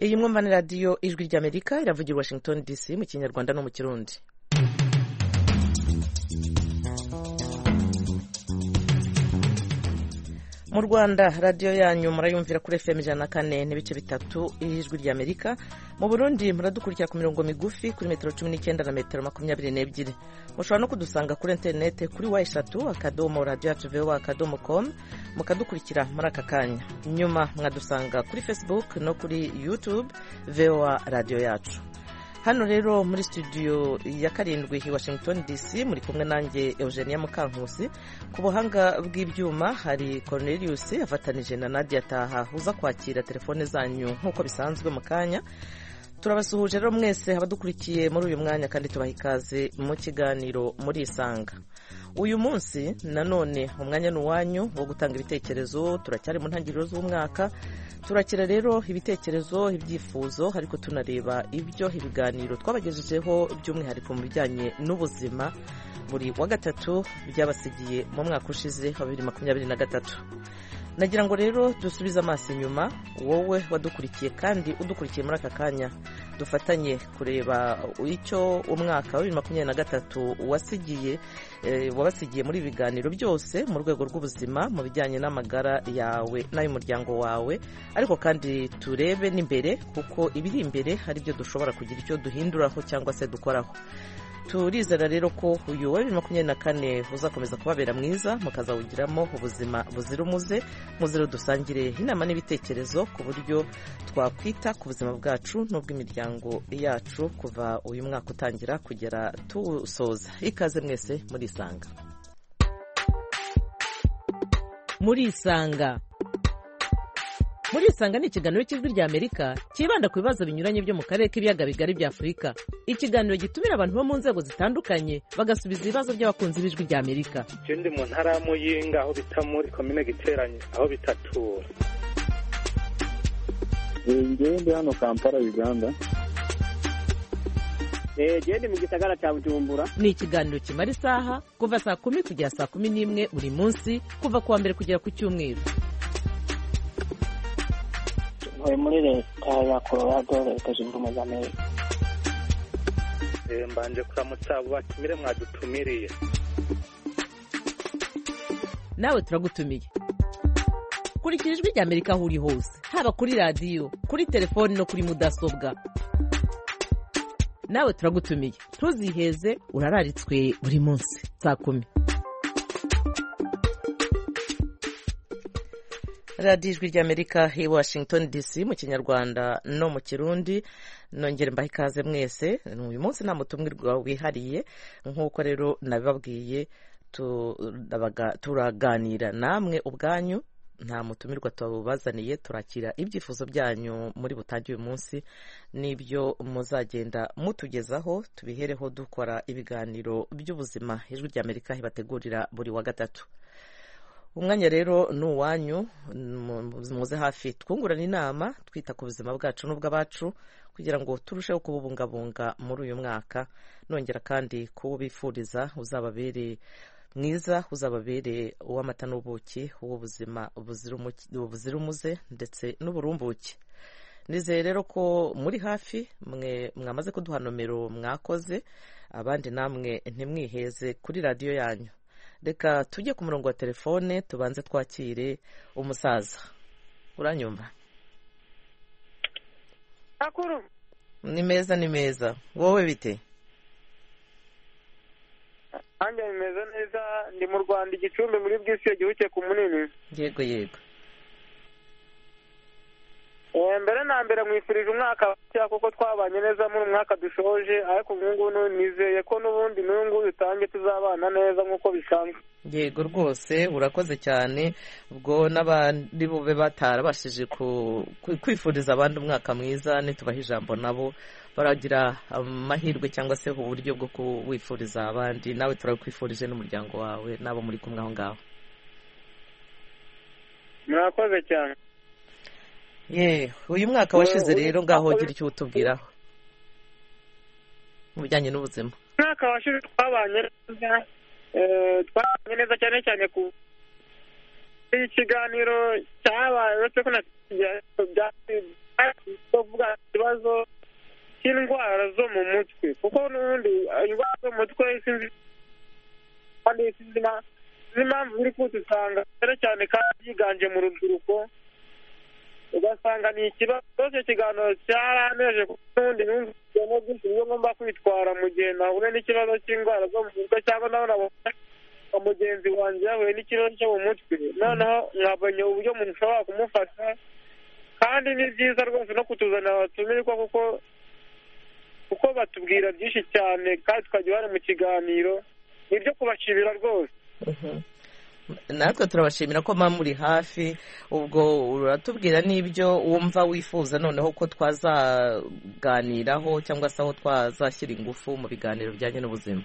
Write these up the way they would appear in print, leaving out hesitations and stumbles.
iyi mwumva ni radiyo ijwi ry'Amerika iravugira Washington DC mu kinyarwanda no mu kirundi. Mu Rwanda radiyo yanyu murayumvira kuri FM 104 n'ibice bitatu ijwi ry'Amerika. Mu Burundi muradukurikira ku mirongo migufi kuri metero 19 na metero 22. Mushobora no kudusanga kuri internet kuri wa3.radio.com mukadukurikira muri aka kanya. Nyuma mwadusanga kuri Facebook no kuri YouTube VOA Radio yacu. Hano rero muri studio ya karindwi hi Washington DC muri kumwe nanjye Eugenia Mukankusi. Ku buhanga bw'ibyuma hari Cornelius afatanije na Nadia Taha uza kwakira telefone zanyu nkuko bisanzwe mu kanya. Turabasuhuje rero mwese abadukurikiye muri uyu mwanya kandi tubaha ikaze mu kiganiro muri Isanga. Uyu munsi nanone umwanya n'uwanyu wo gutanga ibitekerezo. Turacyari mu ntangiriro z'umwaka, turakira rero ibitekerezo, ibyifuzo, ariko tunareba ibyo ibiganiro twabagejejeho by'umwihariko mu bijyanye n'ubuzima buri wa gatatu byabasigiye mu mwaka ushize wa 2023. Nagira ngo rero dusubize amaso inyuma, wowe wadukurikiye kandi udukurikiye muri aka kanya, dufatanye kureba icyo umwaka wa 2023 wabasigiye muri ibiganiro byose mu rwego rw'ubuzima mu bijyanye n'amagara yawe n'ay'umuryango wawe, ariko kandi turebe n'imbere kuko ibiri imbere hari byo dushobora kugira icyo duhinduraho cyangwa se dukoraho. Turizera rero ko uyu wa 2024 uzakomeza kubabera mwiza, mukazawugiramo ubuzima buzira umuze, muzero dusangire inama n'ibitekerezo ku buryo twakwita ku buzima bwacu n'ubw'imiryango yacu kuva uyu mwaka utangira kugera tusoza. Ikaze mwese muri Isanga. Muri Isanga ni ikiganiro cy'ijwi ry'Amerika kibanda ku bibazo binyuranye byo mu karere k'ibiyaga bigari bya Afurika. Ikiganiro gitumira abantu bo mu nzego zitandukanye bagasubiza ibibazo by'abakunzi b'ijwi ry'Amerika. Ndi mu ntara y'Amuyinga aho bita muri komine Giteranye aho bitatura. Ndi hano Kampala Uganda. Ndi mu gisagara cya Bujumbura. Ni ikiganiro kimara isaha kuva saa 10 kugera saa 11 buri munsi kuva kuwa mbere kugera ku cyumweru. Muri leta ya Colorado, leta zunze ubumwe za Amerika. Mbanje kuramutsa abo batumire mwadutumiriye. Nawe turagutumiye. Kurikira ijwi ry'Amerika aho uri hose, haba kuri radiyo, kuri telefoni no kuri mudasobwa. Nawe turagutumiye. Ntuziheze, urararitswe buri munsi saa 10. Radio ijwi ry'Amerika hi Washington DC mu kinyarwanda no mu kirundi. Nongere mbaha ikaze mwese. Uyu munsi nta mutumwirwa wihariye, nk'uko rero nabibabwiye turaganira namwe ubwanyu, nta mutumirwa tubazaniye. Turakira ibyifuzo byanyu muri butangiye uyu munsi n'ibyo muzagenda mutugezaho, tubihereho dukora ibiganiro by'ubuzima ijwi ry'Amerika hibategurira buri wa gatatu. Umwanya rero n'uwanyu, muze hafi twungurana inama, twita ku buzima bwacu n'ubw'abacu kugira ngo turusheho kububungabunga muri uyu mwaka. Nongera kandi kubifuriza uzababere mwiza, uzababere uw'amata n'ubuki, uw'ubuzima buzira umuze ndetse n'uburumbuke. Nizeye rero ko muri hafi, mwe mwamaze kuduha nomero mwakoze, abandi namwe ntimwiheze kuri radiyo yanyu. Reka tujye ku murongo wa telefone tubanze twakire umusaza. Uranyumva? Akuru. Ni meza. Wowe bite? Anje meza neza, ndi mu Rwanda Igicumbi muri bw'isi gihuke ku munini. Yego. Mbere na mbere mwifurije umwaka cya kuko twabanye neza muri umwaka dushoje, ariko ngubu nizeye ko nubundi n'ungu bitange tuzabana neza nkuko bisanzwe. Yego rwose, urakoze cyane. Ubwo n'abandi bube batarabashije kwifuriza abandi umwaka mwiza, nitubaha ijambo nabo baragira amahirwe cyangwa se uburyo bwo kuwifuriza abandi. Nawe turakwifurije n'umuryango wawe nabo muri kumwe aho ngaho. Murakoze cyane. Uyu mwaka washize rero ngaho gira icyo utubwiraho mu bijyanye n'ubuzima. Mwaka washize twabanye neza cyane ku ikiganiro cyabaye uretse ko kuvuga ikibazo cy'indwara zo mu mutwe, kuko n'ubundi indwara zo mu mutwe sinzi kandi sinzi impamvu biri kudusanga cyane cyane kandi yiganje mu rubyiruko, ugasanga ni ikibazo cyose. Ikiganiro cyaraneje kuko n'ubundi numva byinshi byo ngomba kwitwara mu gihe nahuye n'ikibazo cy'indwara zo mu mutwe, cyangwa nabona mugenzi wanjye yahuye n'ikibazo cyo mu mutwe, noneho nkabonye uburyo umuntu ushobora kumufasha. Kandi ni byiza rwose no kutuzanira abatumirwa kuko batubwira byinshi cyane kandi tukajya bari mu kiganiro. Ni ibyo kubashimira rwose. natwe turabashimira ko mama muri hafi. Ubwo uratubwira n'ibyo wumva wifuza noneho ko twazaganiraho cyangwa se aho twazashyira ingufu mu biganiro bijyanye n'ubuzima.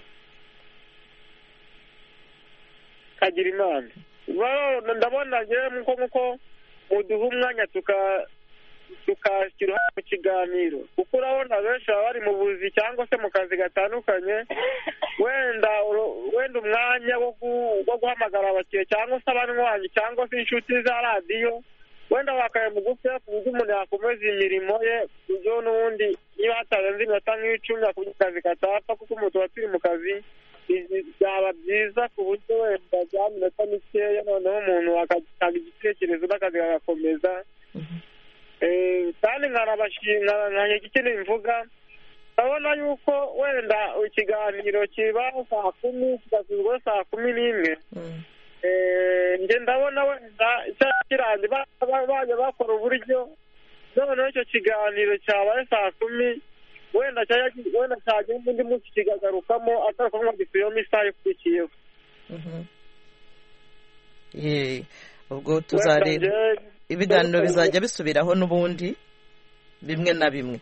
Kagira imana ndabona ngewe nk'uko muduha umwanya tukashyira mu kiganiro, kuko urabona benshi baba bari mu buzi cyangwa se mu kazi gatandukanye, wenda umwanya wo guhamagara abakiriya cyangwa se abanywanyi cyangwa se inshuti za radiyo wenda wakaye mugufi ku buryo umuntu yakomeza imirimo ye, ku buryo n'ubundi niba hatarenze iminota nk'icumi ku kazi katapfa, kuko umuntu tuba turi mu kazi. Byaba byiza ku buryo wenda bya minota mikeya noneho umuntu agatanga igitekerezo n'akazi kagakomeza. Kandi nkanabashimira ikintu mvuga, ndabona yuko wenda ikiganiro kiba saa 10 kigasubizwa saa 11. Njye ndabona wenda kirangiye bajya bakora uburyo noneho icyo kiganiro cyabaye saa 10 wenda cyagenda undi munsi kigagarukamo atakuvuga gisubiramo isaha ikurikiyeho. Ubwo tuzareba ibiganiro bizajya bisubiraho n'ubundi bimwe na bimwe,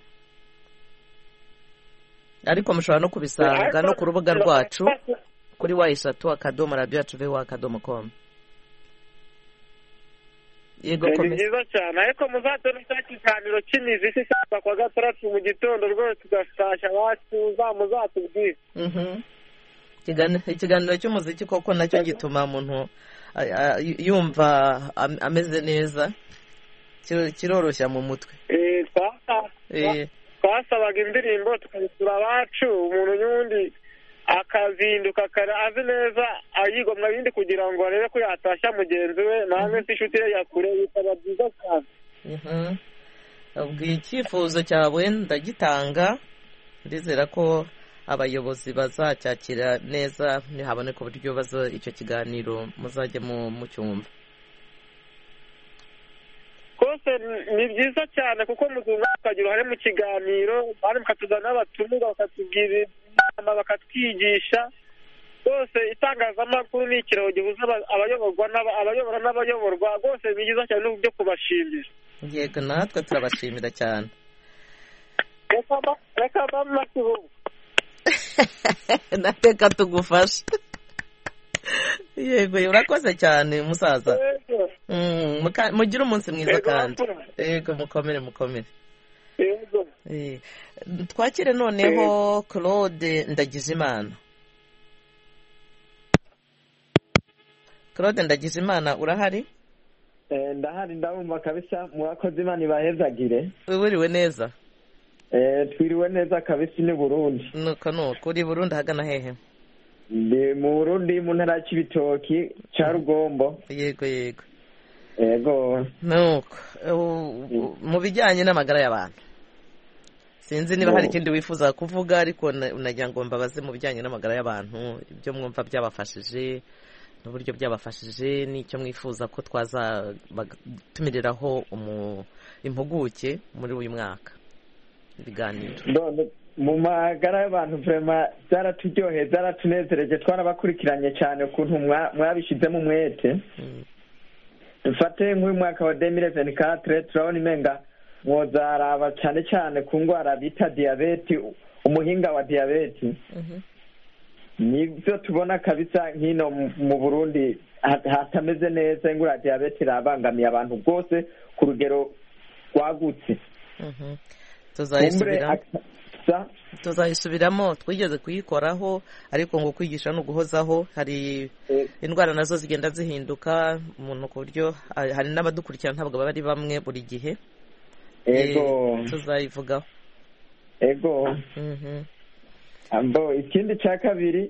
ariko mushobora no kubisanga no ku rubuga rwacu kuri wa3.radio.com. Yego ni byiza cyane, ariko muzatore cya kiganiro cy'imiziki cyangwa kwa gatandatu mu gitondo rwose tugasasha abacu muzatubwire. Ikiganiro cy'umuziki koko nacyo gituma umuntu yumva ameze neza, kiroroshya mu mutwe. Twasabaga indirimbo tukazisura abacu, umuntu n'ubundi akazinduka azi neza ayigomwa ibindi kugira ngo arebe ko yatashya mugenzi we namwe se inshuti ye yakure, bikaba byiza cyane. Ubwo icyifuzo cyawe ndagitanga, ndizera ko abayobozi bazacyakira neza nihaboneka uburyo icyo kiganiro muzajya mu cyumba. Kose ni byiza cyane kuko muzunga tukagira uruhare mu kiganiro, kandi mukatuzana n'abatumirwa bakatubwira inama bakatwigisha. Rwose itangazamakuru ni ikiraro gihuza abayobora n'abayoborwa, rwose ni byiza cyane n'uburyo kubashimira. Yego natwe turabashimira cyane. Reka mama tuvuge nateka tugufasha. Yego urakoze cyane musaza. Mugire umunsi mwiza kandi. Yego mukomere. Yego. Twakire noneho Claude Ndagijimana. Claude Ndagijimana urahari? Ndahari ndabumva kabisa, murakoze Imana ibahezagire. Wiriwe neza? Twiriwe neza kabisa ni Burundi. Nuko uri Burundi hagana hehe? Ndi mu Burundi mu ntara y'Ibitoki cya Rugombo. Yego. Yego. Nuko mu bijyanye n'amagara y'abantu, sinzi niba hari ikindi wifuza kuvuga, ariko nagira ngo mbabaze mu bijyanye n'amagara y'abantu ibyo mwumva byabafashije n'uburyo byabafashije, n'icyo mwifuza ko twazatumiriraho impuguke muri uyu mwaka ibiganiro. Mu magara y'abantu vraiment byaraturyoheye, byaratunezereje, twarabakurikiranye cyane ukuntu mwabishizemo umwete. Dufate nk'uyu mwaka wa 2024 turabona imenga mwozaraba cyane cyane ku ndwara bita diyabeti, umuhinga wa diyabeti. Nibyo tubona kabisa nkino mu Burundi hatameze neza, ingwara ya diyabeti irabangamiye abantu bwose ku rugero rwagutse. Tuzayisubiramo, twigeze kuyikoraho, ariko ngo kwigisha no guhozaho. Hari indwara nazo zigenda zihinduka umuntu ku buryo hari n'abadukurikirana ntabwo baba ari bamwe buri gihe. ego tuzayivugaho. ego ikindi cya kabiri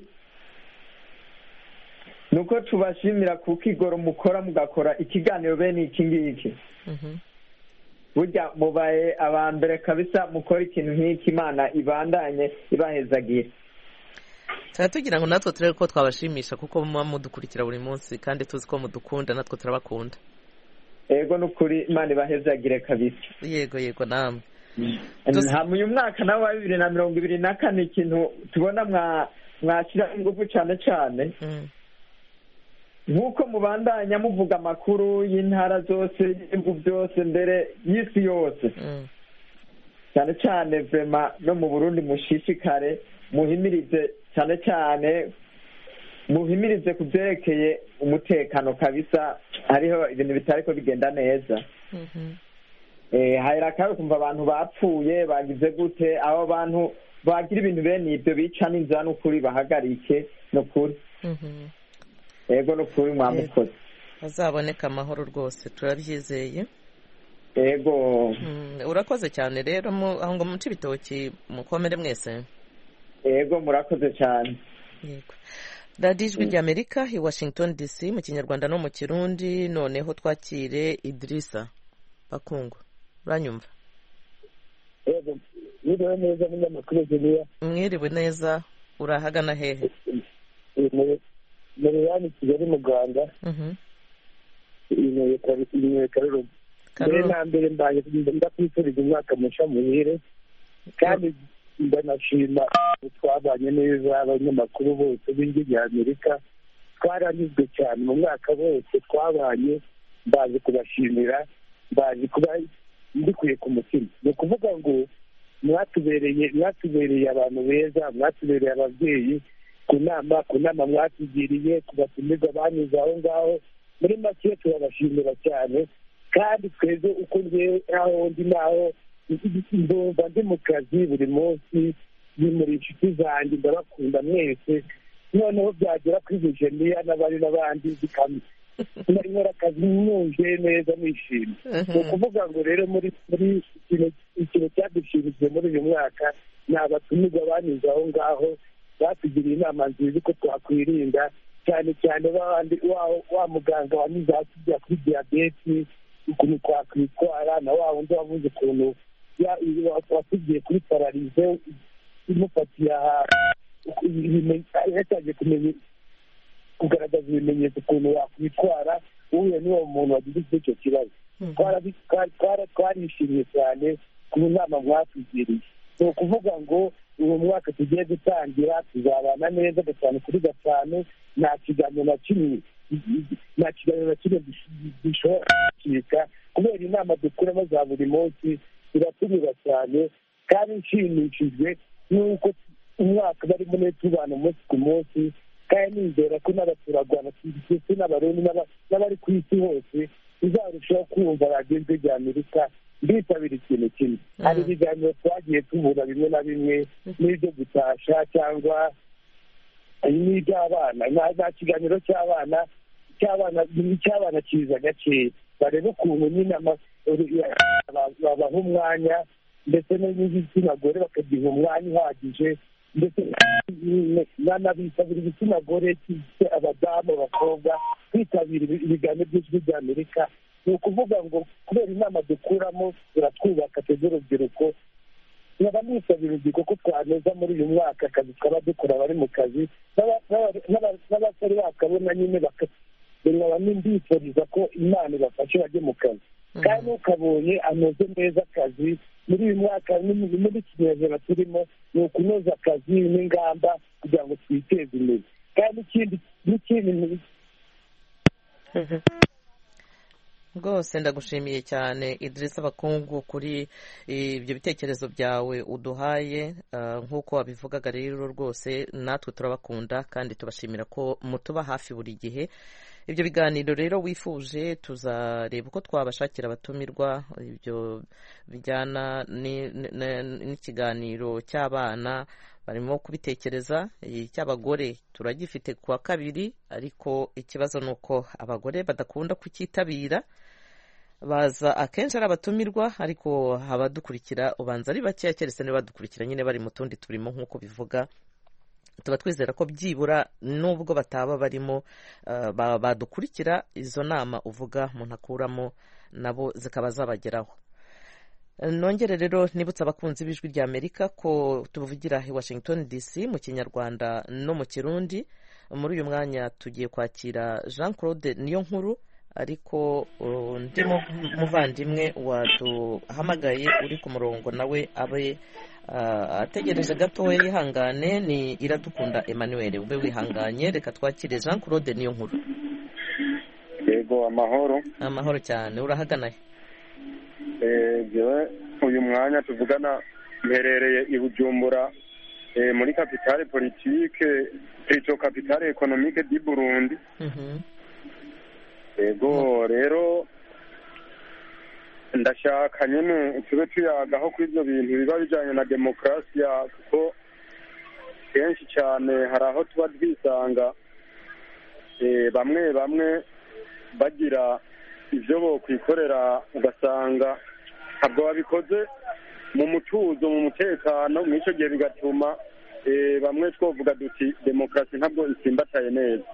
ni uko tubashimira kuko igoro mukora mugakora ikiganiro bene iki ngiki. Burya mubaye abambere kabisa mukora ikintu nk'iki, Imana ibandanye ibahezagira. tugira ngo natwe turebe ko twabashimisha kuko muba mudukurikira buri munsi kandi tuzi ko mudukunda, natwe turabakunda. Ego n'ukuri Imana ibahezagire kabisa. Yego namwe. Uyu mwaka nawe wa 2024 ikintu tubona mwashyira ingufu cyane cyane nk'uko mubandanya muvuga amakuru y'intara zose y'ibihugu byose mbere y'isi yose, cyane cyane vema no mu Burundi mushishikare muhimirize cyane cyane muhimirize ku byerekeye umutekano kabisa. Hariho ibintu bitari ko bigenda neza. Hahera kabe kumva abantu bapfuye bagize gute, abo abantu bagira ibintu bene ibyo bica n'inzara n'ukuri bahagarike n'ukuri. Ego n'ukuri mwamukoze hazaboneka amahoro rwose turabyizeye. Ego urakoze cyane rero aho ngo muce ibitoki mukomere mwese. Ego murakoze cyane. Yego. Radio Ijwi ry'Amerika i Washington DC mu Kinyarwanda no mu Kirundi. Noneho twakire Idrissa Bakungu. Uranyumva? Yego, mwiriwe neza munyamakuru Julia. Mwiriwe neza, urahagana hehe? Muri yani Kigali mu Rwanda. Ino Karuru. Mbere mbaye ndakwifuriza umwaka musha muhire. Kandi ndanashima twabanye neza abanyamakuru bose b'Ijwi ry'Amerika. Twaranyuzwe cyane mu mwaka wose twabanye, mbaje kubashimira, mbaje kuba mbikuye ku mutima. Ni ukuvuga ngo mwatubereye abantu beza, mwatubereye ababyeyi, ku nama mwatugiriye, ku batumirwa banyuze aho ngaho. Muri make turabashimira cyane. Kandi twebwe uko ngewe aho ndi naho ndumva ndi mu kazi buri munsi, ni muri inshuti zanjye, ndabakunda mwese. Noneho byagera kuri Bujeniya n'abari n'abandi nkora akazi mwumve neza mwishimye. Ni ukuvuga ngo rero muri ikintu cyadushimishije muri uyu mwaka ni abatumirwa banyuze aho ngaho, batugiriye inama nziza uko twakwirinda, cyane cyane wa muganga wanyuze atujya kuri diyabeti, ukuntu twakwitwara, na wa wundi wavuze ukuntu watugiye kuri pararize imufatiye ahantu, yatangiye kumenya kugaragaza ibimenyetso ukuntu wakwitwara uhuye n'uwo muntu wagize icyo kibazo. Twarishimye cyane ku nama mwatugiriye. Ni ukuvuga ngo uyu mwaka tugiye gutangira tuzabana neza 5/5. Nta kiganiro na kimwe gishobora gucika kubera inama dukuramo za buri munsi. Biratunyura cyane kandi nshimishijwe n'uko umwaka barimo neza tubana umunsi ku munsi, kandi nizera ko n'abaturarwanda ndetse n'abarundi n'abari ku isi hose tuzarushaho kumva Radio Ijwi ry'Amerika. Nditabira ikintu kimwe, hari ibiganiro twagiye tubura bimwe na bimwe n'ibyo gutasha cyangwa n'iby'abana. Nta kiganiro cy'abana kiza gakeya, barebe ukuntu nyine babaha umwanya, ndetse n'igitsina gore bakagiha umwanya uhagije, ndetse n'abisabira igitsina gore, abadamu, abakobwa kwitabira ibiganiro by'Ijwi ry'Amerika. Ni ukuvuga ngo kubera inama dukuramo turatwubaka twebwe urubyiruko. nkaba nisabira urubyiruko ko twaneza muri uyu mwaka akazi twaba dukora bari mu kazi n'abasore bakabona nyine nkaba mbifuriza ko Imana ibafashe bajye mu kazi. kandi ukabonye anoze neza akazi muri uyu mwaka, muri kinyejana turimo, ni ukunoza akazi n'ingamba kugira ngo twiteze imbere. kandi n'ikindi rwose ndagushimiye cyane Idrissa Bakungu kuri ibyo bitekerezo byawe uduhaye. nk'uko wabivugaga rero rwose natwe turabakunda kandi tubashimira ko mutuba hafi buri gihe. ibyo biganiro rero wifuje tuzareba uko twabashakira abatumirwa, ibyo bijyana n'ikiganiro cy'abana barimo kubitekereza, icy'abagore turagifite kuwa kabiri, ariko ikibazo ni uko abagore badakunda kucyitabira. baza akenshi ari abatumirwa ariko abadukurikira ubanza ari bakeya keretse niba badukurikira nyine bari mu tundi turimo nk'uko bivuga tuba twizera ko byibura nubwo bataba barimo badukurikira izo nama uvuga umuntu akuramo nabo zikaba zabageraho. Nongere rero nibutsa abakunzi b'ijwi rya Amerika ko tuvugira i Washington DC mu Kinyarwanda no mu Kirundi. Muri uyu mwanya tugiye kwakira Jean Claude Niyonkuru ariko ndimo muvandimwe waduhamagaye uri ku murongo nawe abe ategereje gatoya yihangane. Ni Iradukunda Emmanuel, ube wihanganye, reka twakire Jean Claude Niyonkuru. Yego, amahoro. Amahoro cyane, urahagana he? Uyu mwanya tuvugana mperereye i Bujumbura muri capitale politique plutôt capitale économique du Burundi. Yego, rero ndashaka nyine tube tuyagaho kuri ibyo bintu biba bijyanye na demokarasiya, kuko kenshi cyane hari aho tuba twisanga bamwe bamwe bagira ibyo bo kwikorera ugasanga ntabwo babikoze mu mutuzo mu mutekano, muri icyo gihe bigatuma bamwe twavuga duti demokarasi ntabwo isimbataye neza.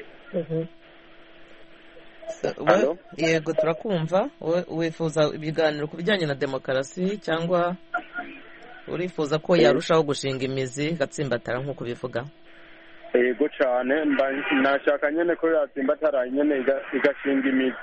Yego, turakumva. Wifuza ibiganiro ku bijyanye na demokarasi cyangwa urifuza ko yarushaho gushinga imizi igatsimbatara nk'uko bivuga? Yego cyane, nashaka nyine ko yatsimbatara nyine igashinga imizi.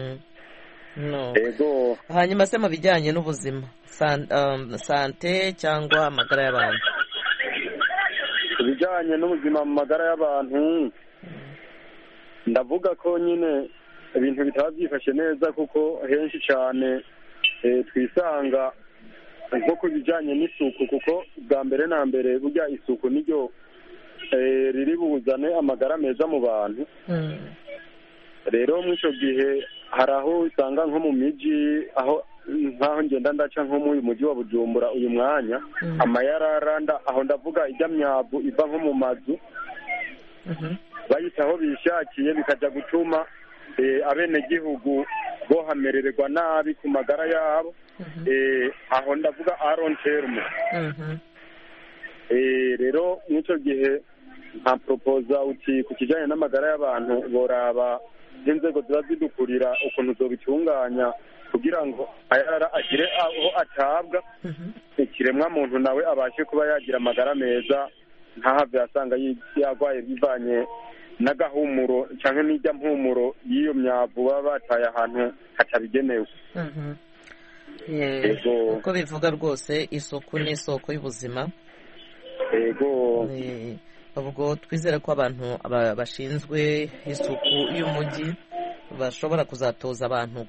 Yego. Hanyuma se mu bijyanye n'ubuzima, sante cyangwa amagara y'abantu? Ibijyanye n'ubuzima mu magara y'abantu ndavuga ko nyine ibintu bitaba byifashe neza, kuko henshi cyane twisanga nko ku bijyanye n'isuku, kuko bwa mbere na mbere burya isuku niryo riri buzane amagara meza mu bantu. Rero muri icyo gihe hari aho usanga nko mu mijyi, aho nk'aho ngenda ndaca nko mu mujyi wa Bujumbura uyu mwanya, amayararanda aho ndavuga ijya myavu iva nko mu mazu bayita aho bishakiye, bikajya gutuma abenegihugu bohamererwa nabi ku magara yabo. Aho ndavuga aronterume. Rero muri icyo gihe nka proposa uti ku kijyanye n'amagara y'abantu boraba n'inzego ziba zidukurira ukuntu zobitunganya kugira ngo ayara agire aho atabwa, ikiremwa muntu nawe abashe kuba yagira amagara meza, ntahave asanga yarwaye bivanye n'agahumuro cyangwa n'ijya mpumuro y'iyo myavu baba bataye ahantu hatabigenewe. uko bivuga rwose isuku ni isoko y'ubuzima. Yego. Ubwo twizera ko abantu bashinzwe isuku y'umujyi bashobora kuzatoza abantu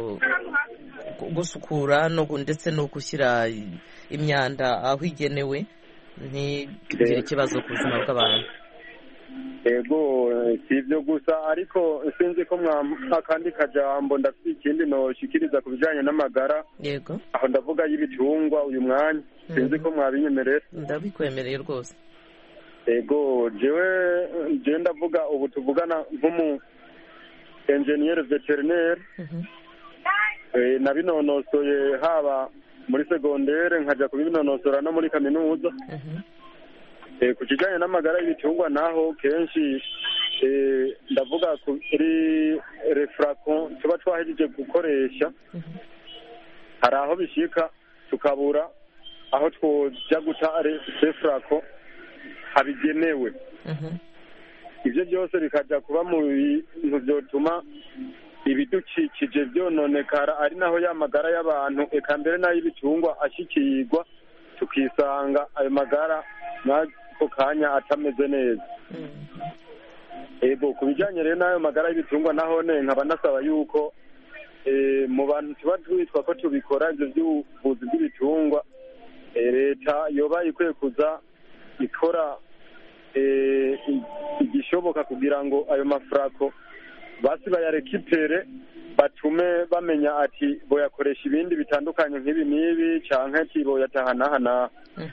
gusukura ndetse no gushyira imyanda aho igenewe, ntitugire ikibazo ku buzima bw'abantu. Yego, si ibyo gusa ariko sinzi ko akandi kajambo ndafite ikindi noshikiriza ku bijyanye n'amagara. Yego. Aho ndavuga y'ibitungwa uyu mwanya, sinzi ko mwabinyemerera. Ndabikwemereye rwose. Yego, jewe ndavuga ubu tuvugana nk'umu engineer veterinaire. Nabinonosoye haba muri segondere nkajya kubinonosora no muri kaminuza. Ku kijyanye n'amagara y'ibitungwa naho kenshi ndavuga kuri refracon tuba twahejeje gukoresha, hari aho bishika tukabura aho twojya guta refracon habigenewe. Ibyo byose bikajya kuba mu bintu byotuma ibidukikije byononekara, ari naho y'amagara y'abantu eka mbere n'ay'ibitungwa ashikirwa, tukisanga ayo magara n'ako kanya atameze neza. Yego, ku bijyanye rero n'ayo magara y'ibitungwa naho nkaba nasaba yuko mu bantu tuba twitwa ko tubikora ibyo by'ubuvuzi bw'ibitungwa, leta yoba ikwiye kuza ikora igishoboka kugira ngo ayo mafrako basi bayarekipere, batume bamenya ati boyakoresha ibindi bitandukanye nk'ibi n'ibi canke ati boyatahanahana.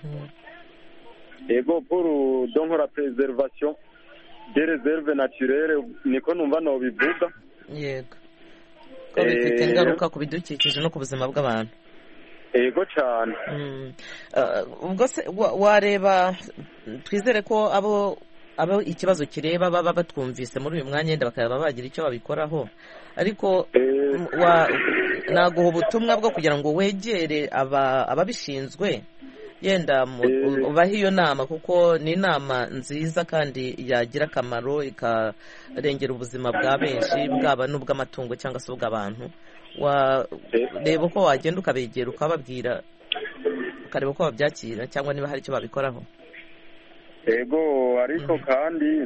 Ego, pour donc la préservation des réserves naturelles, niko numva no bivuga. Yego. ko bifite ingaruka ku bidukikije no ku buzima bw'abantu. yego cyane. ubwo se wareba, twizere ko abo ikibazo kireba baba batwumvise muri uyu mwanya yenda bakaba bagira icyo babikoraho, ariko naguha ubutumwa bwo kugira ngo wegere ababishinzwe yenda ubahe iyo nama, kuko ni inama nziza kandi yagira akamaro ikarengera ubuzima bwa benshi, bwaba n'ubw'amatungo cyangwa se ubw'abantu. reba uko wagenda ukabegera ukababwira, ukareba uko babyakira cyangwa niba hari icyo babikoraho. yego ariko kandi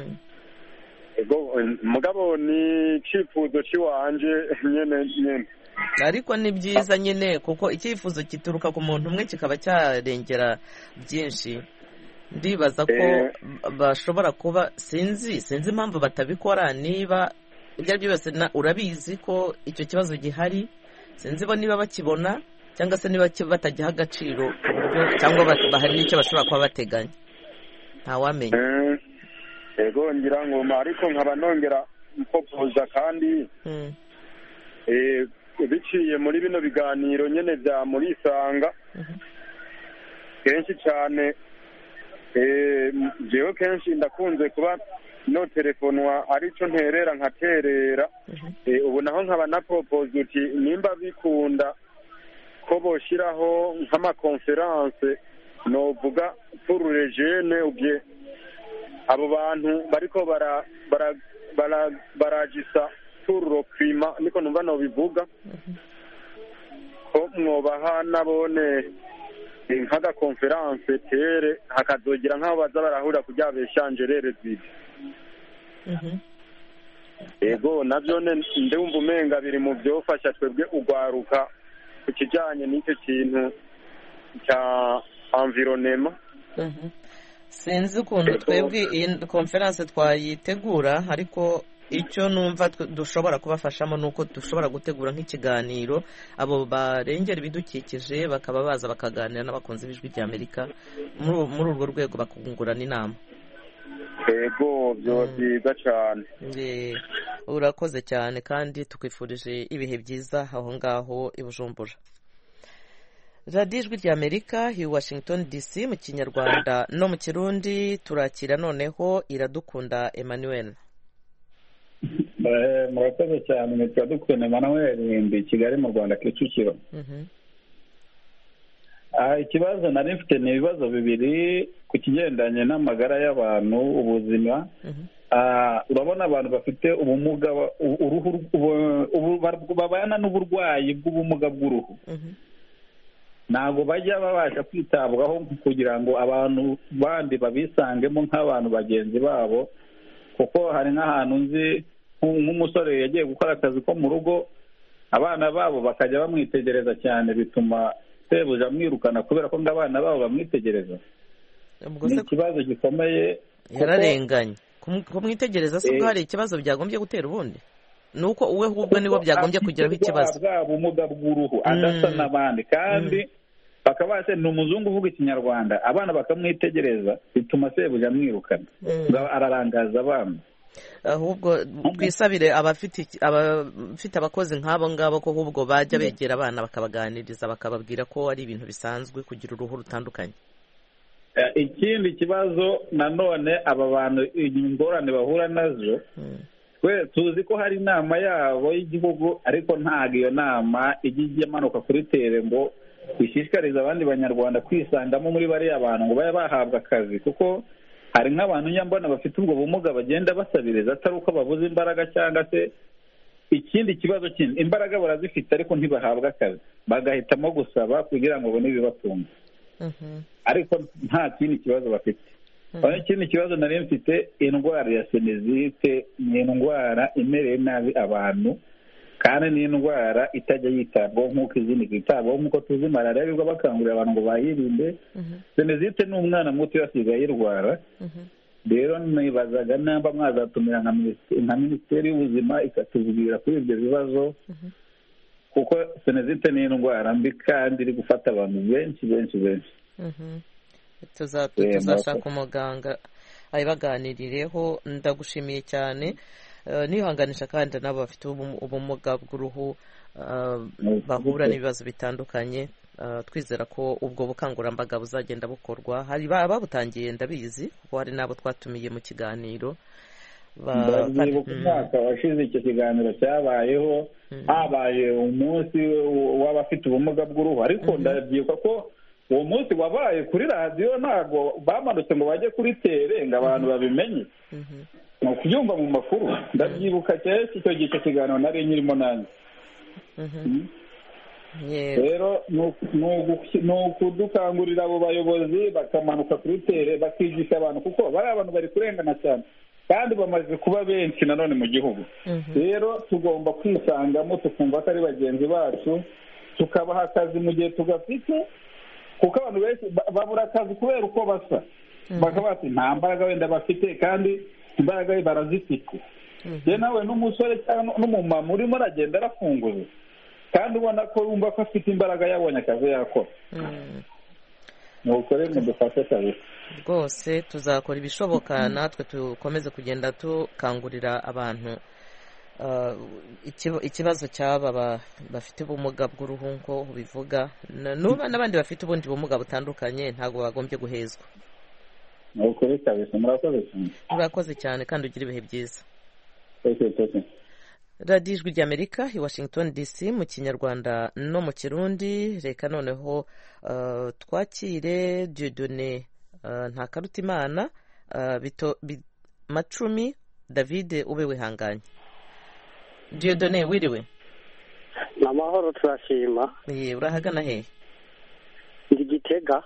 mugabo ni icyifuzo cy'iwanje nyine, ariko ni byiza nyine kuko icyifuzo gituruka ku muntu umwe kikaba cyarengera byinshi. ndibaza ko bashobora kuba, sinzi impamvu batabikora. niba ibyo ari byo byose urabizi ko icyo kibazo gihari, sinzi bo niba bakibona cyangwa se niba batagiha agaciro cyangwa bahari n'icyo bashobora kuba bateganya, ntawamenya. yego ngira ngo ariko nkaba nongera mpopoza kandi biciye muri bino biganiro nyine bya muri Isanga, kenshi cyane jewe kenshi ndakunze kuba no telefonwa aricyo nterera nkaterera. ubu naho nkaba na propoze uti nimba bikunda ko boshiraho nk'amakonferanse novuga pour les jeunes, ubye abo bantu bariko baragisa pour le climat, niko numva no bivuga ko mwobaha nabone nk'aga konferanse tere hakazogira nk'aho baza barahura kugira beshangerere zibi. yego nabyo ndumva umenga biri mu byofasha twebwe ugwaruka ku kijyanye n'icyo kintu cya environnement. sinzi ukuntu twebwe iyi konferanse twayitegura, ariko icyo numva dushobora kubafashamo ni uko dushobora gutegura nk'ikiganiro, abo barengera ibidukikije bakaba baza bakaganira n'abakunzi b'ijwi ry'Amerika, muri urwo rwego bakungurana inama. yego byo byiza cyane. urakoze cyane kandi tukwifurije ibihe byiza aho ngaho i Bujumbura. radiyo ijwi ry'Amerika i Washington DC mu Kinyarwanda no mu Kirundi. turakira noneho Iradukunda Emmanuel. murakoze cyane. nitwa Dukunda Emmanuel, ndi Kigali mu Rwanda, Kicukiro. ikibazo nari mfite ni ibibazo bibiri ku kigendanye n'amagara y'abantu, ubuzima. urabona abantu bafite ubumuga, babana n'uburwayi bw'ubumuga bw'uruhu, ntabwo bajya babasha kwitabwaho kugira ngo abantu bandi babisangemo nk'abantu bagenzi babo, kuko hari nk'ahantu nzi nk'umusore yagiye gukora akazi ko mu rugo, abana babo bakajya bamwitegereza cyane, bituma sebuja amwirukana kubera ko abana babo bamwitegereza. ni ikibazo gikomeye. yararenganye kumwitegereza. si ubwo hari ikibazo byagombye gutera ubundi, ni uko uwe ahubwo nibo byagombye kugiraho ikibazo. bwa bumuga bw'uruhu adasa n'abandi, kandi bakaba ni umuzungu uvuga Ikinyarwanda, abana bakamwitegereza, bituma sebuja amwirukana, ararangaza abana. ahubwo twisabire abafite abakozi nk'abo ngabo ko ahubwo bajya begera abana bakabaganiriza, bakababwira ko ari ibintu bisanzwe kugira uruhu rutandukanye. ikindi kibazo nanone, aba bantu ingorane bahura nazo, twe tuzi ko hari inama yabo y'igihugu, ariko ntabwo iyo nama ijya imanuka kuri tere ngo ishishikarize abandi banyarwanda kwisangamo muri bariya bantu ngo babe bahabwa akazi, kuko hari nk'abantu nyambona bafite ubwo bumuga bagenda basabiriza, atari uko babuze imbaraga cyangwa se ikindi kibazo kindi. imbaraga barazifite ariko ntibahabwa akazi, bagahitamo gusaba kugira ngo babone ibibatunga, ariko nta kindi kibazo bafite. ikindi kibazo nari mfite, indwara ya sinezite ni indwara imereye nabi abantu, kandi ni indwara itajya yitabwaho nk'uko izindi zitabwaho, nk'uko tuzi malariya birirwa bakangurira abantu ngo bayirinde. sinezite ni umwana muto yasigaye ayirwara. rero nibazaga namba mwazatumira nka minisiteri y'ubuzima ikatubwira kuri ibyo bibazo, kuko sinezite ni indwara mbi kandi iri gufata abantu benshi benshi benshi. tuzashaka umuganga abibaganirireho. ndagushimiye cyane. nihanganisha kandi n'abo bafite ubumuga bw'uruhu bahura n'ibibazo bitandukanye. Twizera ko ubwo bukangurambaga buzagenda bukorwa. Hari babutangiye ndabizi kuko hari n'abo twatumiye mu kiganiro. Ndabyibuka umwaka washize icyo kiganiro cyabayeho, habaye umunsi w'abafite ubumuga bw'uruhu, ariko ndabyibuka ko uwo munsi wabaye kuri radiyo, ntabwo bamanutse ngo bajye kuri tere ngo abantu babimenye, ni ukubyumva mu makuru. Ndabyibuka cyane icyo gihe icyo kiganiro nari nyirimo nanjye. Rero ni ukudukangurira abo bayobozi bakamanuka kuri tere bakigisha abantu, kuko bariya abantu bari kurengana cyane kandi bamaze kuba benshi nanone mu gihugu. Rero tugomba kwisangamo tukumva ko ari bagenzi bacu, tukabaha akazi mu gihe tugafite, kuko abantu benshi babura akazi kubera uko basa, bakaba bati nta mbaraga wenda bafite kandi imbaraga barazifite. rero nawe n'umusore cyangwa n'umumama urimo aragenda arafunguza kandi ubona ko yumva ko afite imbaraga, yabonye akazi yakora. nuko rero dufashe kabisa rwose tuzakora ibishoboka natwe dukomeze kugenda dukangurira abantu ikibazo cy'aba bafite ubumuga bw'uruhu nk'uko bivuga, n'abandi bafite ubundi bumuga butandukanye ntabwo bagombye guhezwa. nuko rero kabisa murakoze cyane. murakoze cyane kandi ugira ibihe byiza. radiyo ijwi ry'amerika i Washington DC mu kinyarwanda no mu kirundi. Reka noneho twakire Dieudonné Ntakarutimana Macumi David ube wihanganye. Dieudonné wiriwe? ni amahoro turashima. urahagana hehe? ndi Gitega.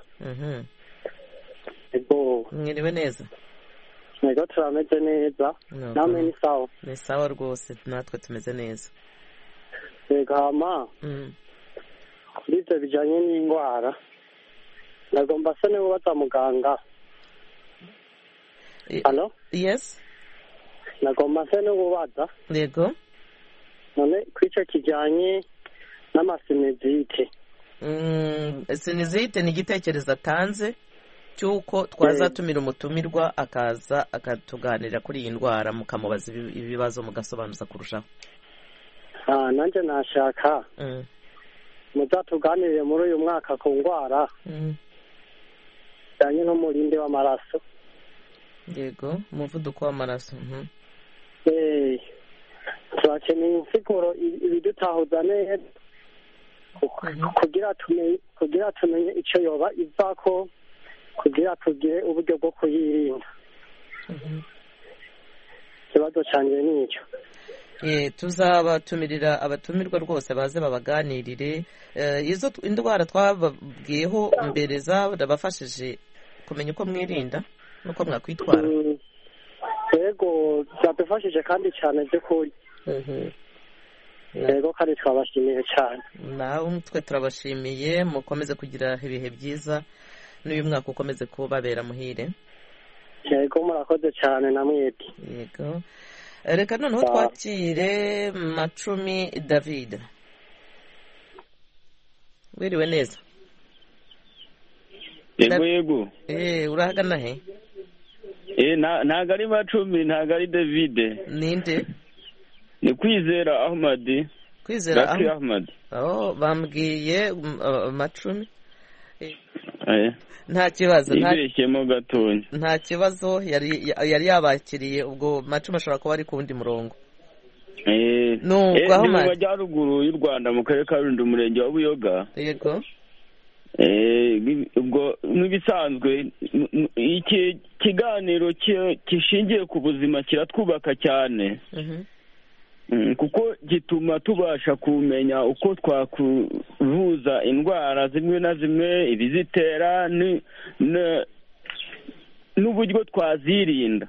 mwiriwe neza? Ego turameze neza. namwe ni sawa? ni sawa rwose, natwe tumeze neza. Ego hama kuri ibyo bijyanye n'indwara nagomba se niba ubaza muganga. Halo? Yes, nagomba se niba ubaza. yego. none ku icyo kijyanye n'amasinezite. sinizite ni igitekerezo atanze cy'uko twazatumira umutumirwa akaza akatuganirira kuri iyi ndwara, mukamubaza ibibazo mugasobanuza kurushaho. nanjye nashaka muzatuganirire muri uyu mwaka ku ndwara bijyanye n'umurindi w'amaraso. yego, umuvuduko w'amaraso. turakeneye insiguro ibidutahuza neza kugira tumenye icyo yoba ivako, kugira tugire uburyo bwo kuyirinda. ikibazo cyanjye ni icyo. tuzabatumirira abatumirwa rwose baze babaganirire. izo indwara twababwiyeho mbere zabafashije kumenya uko mwirinda n'uko mwakwitwara. yego byadufashije kandi cyane by'ukuri. yego kandi twabashimiye cyane. nawe twe turabashimiye, mukomeze kugira ibihe byiza n'uyu mwaka ukomeze kubabera muhire. yego murakoze cyane na mwebwe. yego, reka noneho twakire Macumi David. wiriwe neza? yego urahagana he? ntabwo ari Macumi, ntabwo ari David. ninde? ni Kwizera Ahmad. Kwizera Ahmad. bambwiye Macumi. nta kibazo, ibeshyemo gatonya. nta kibazo, yari yabakiriye. ubwo Macumi ashobora kuba ari ku wundi murongo. ni mu majyaruguru y'u Rwanda mu karere ka Rulindo, umurenge wa Buyoga. yego. ubwo nk'ibisanzwe iki kiganiro kishingiye ku buzima kiratwubaka cyane, kuko gituma tubasha kumenya uko twakuvuza indwara zimwe na zimwe, ibizitera n'uburyo twazirinda.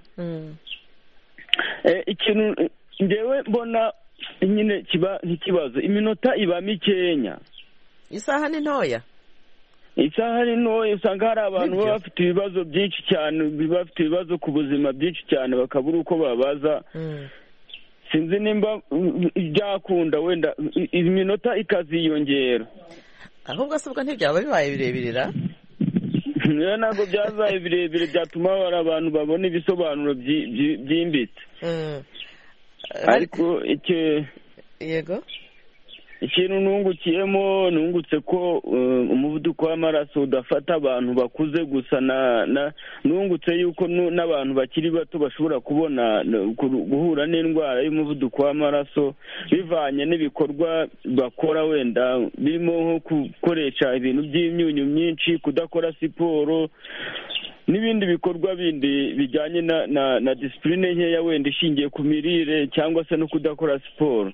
ikintu njyewe mbona nyine kiba nk'ikibazo, iminota iba mikenya. isaha ni ntoya. isaha ni ntoya, usanga hari abantu baba bafite ibibazo byinshi cyane, bafite ibibazo ku buzima byinshi cyane, bakabura uko babaza. sinzi nimba byakunda wenda iminota ikaziyongera. ahubwo se ubwo ntibyaba bibaye birebire? niyo ntabwo byabaye birebire, byatuma abantu babona ibisobanuro byimbitse. ariko yego ikintu nungutse ko umuvuduko w'amaraso udafata abantu bakuze gusa nungutse yuko n'abantu bakiri bato bashobora kubona guhura n'indwara y'umuvuduko w'amaraso bivanye n'ibikorwa bakora wenda birimo nko gukoresha ibintu by'imyunyu myinshi, kudakora siporo n'ibindi bikorwa bindi bijyanye na disipurine nkeya wenda ishingiye ku mirire cyangwa se no kudakora siporo.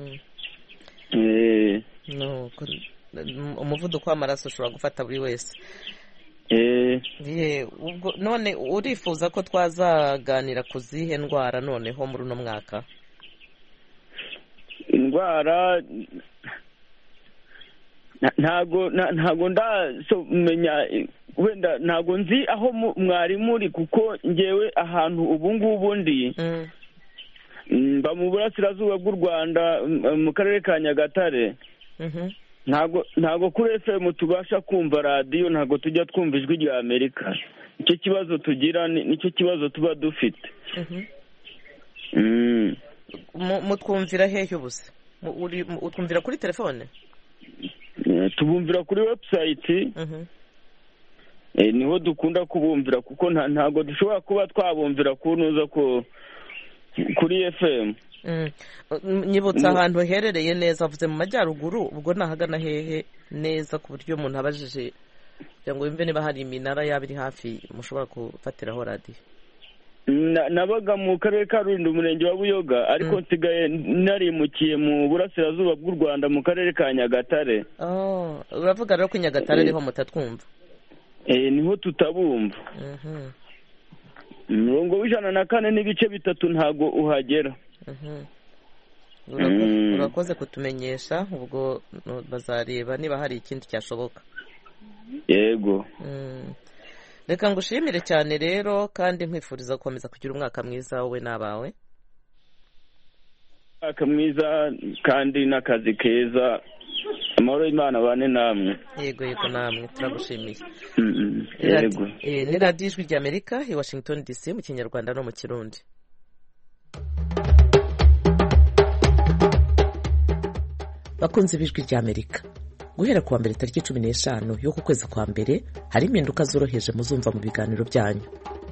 Umuvuduko w'amaraso ushobora gufata buri wese. None urifuza ko twazaganira ku zihe ndwara noneho muri uno mwaka? Indwara ntago ndamenya wenda ntago nzi aho mwari muri kuko ngewe ahantu ubu ngubu ndi mba mu burasirazuba bw'u Rwanda mu karere ka Nyagatare. Ntago kuri FM tubasha kumva radiyo, ntago tujya twumva ijwi rya Amerika. Icyo kibazo tugira nicyo kibazo tuba dufite. Mutwumvira hehe ubuse? Utwumvira kuri telefone? Tubumvira kuri website. Niho dukunda kubumvira kuko ntago dushobora kuba twabumvira kunuza ko kuri FM. Nyibutsa ahantu herereye neza, avuze mu majyaruguru, ubwo nahagana hehe neza ku buryo umuntu abajije kugira ngo yumve niba hari iminara yaba iri hafi mushobora gufatiraho radiyo. Nabaga mu karere ka Rulindo umurenge wa Buyoga, ariko nsigaye narimukiye mu burasirazuba bw'u Rwanda mu karere ka Nyagatare. Uravuga rero ko Nyagatare ariho mutatwumva? Niho tutabumva. Umurongo w'104 n'ibice 3 ntago uhagera. Urakoze kutumenyesha, ubwo bazareba niba hari ikindi cyashoboka. Yego. Reka ngushimire cyane rero kandi nkwifuriza gukomeza kugira umwaka mwiza wowe n'abawe. Umwaka mwiza kandi n'akazi keza. Amahoro y'Imana bane namwe. Yego namwe turagushimiye. Yego. Ni radiyo ijwi rya Amerika i Washington DC mu Kinyarwanda no mu Kirundi. Bakunze bijwi rya Amerika. Guhera kuwa mbere tariki 15 yo ku kwezi kwa mbere hari impinduka zoroheje muzumva mu biganiro byanyu.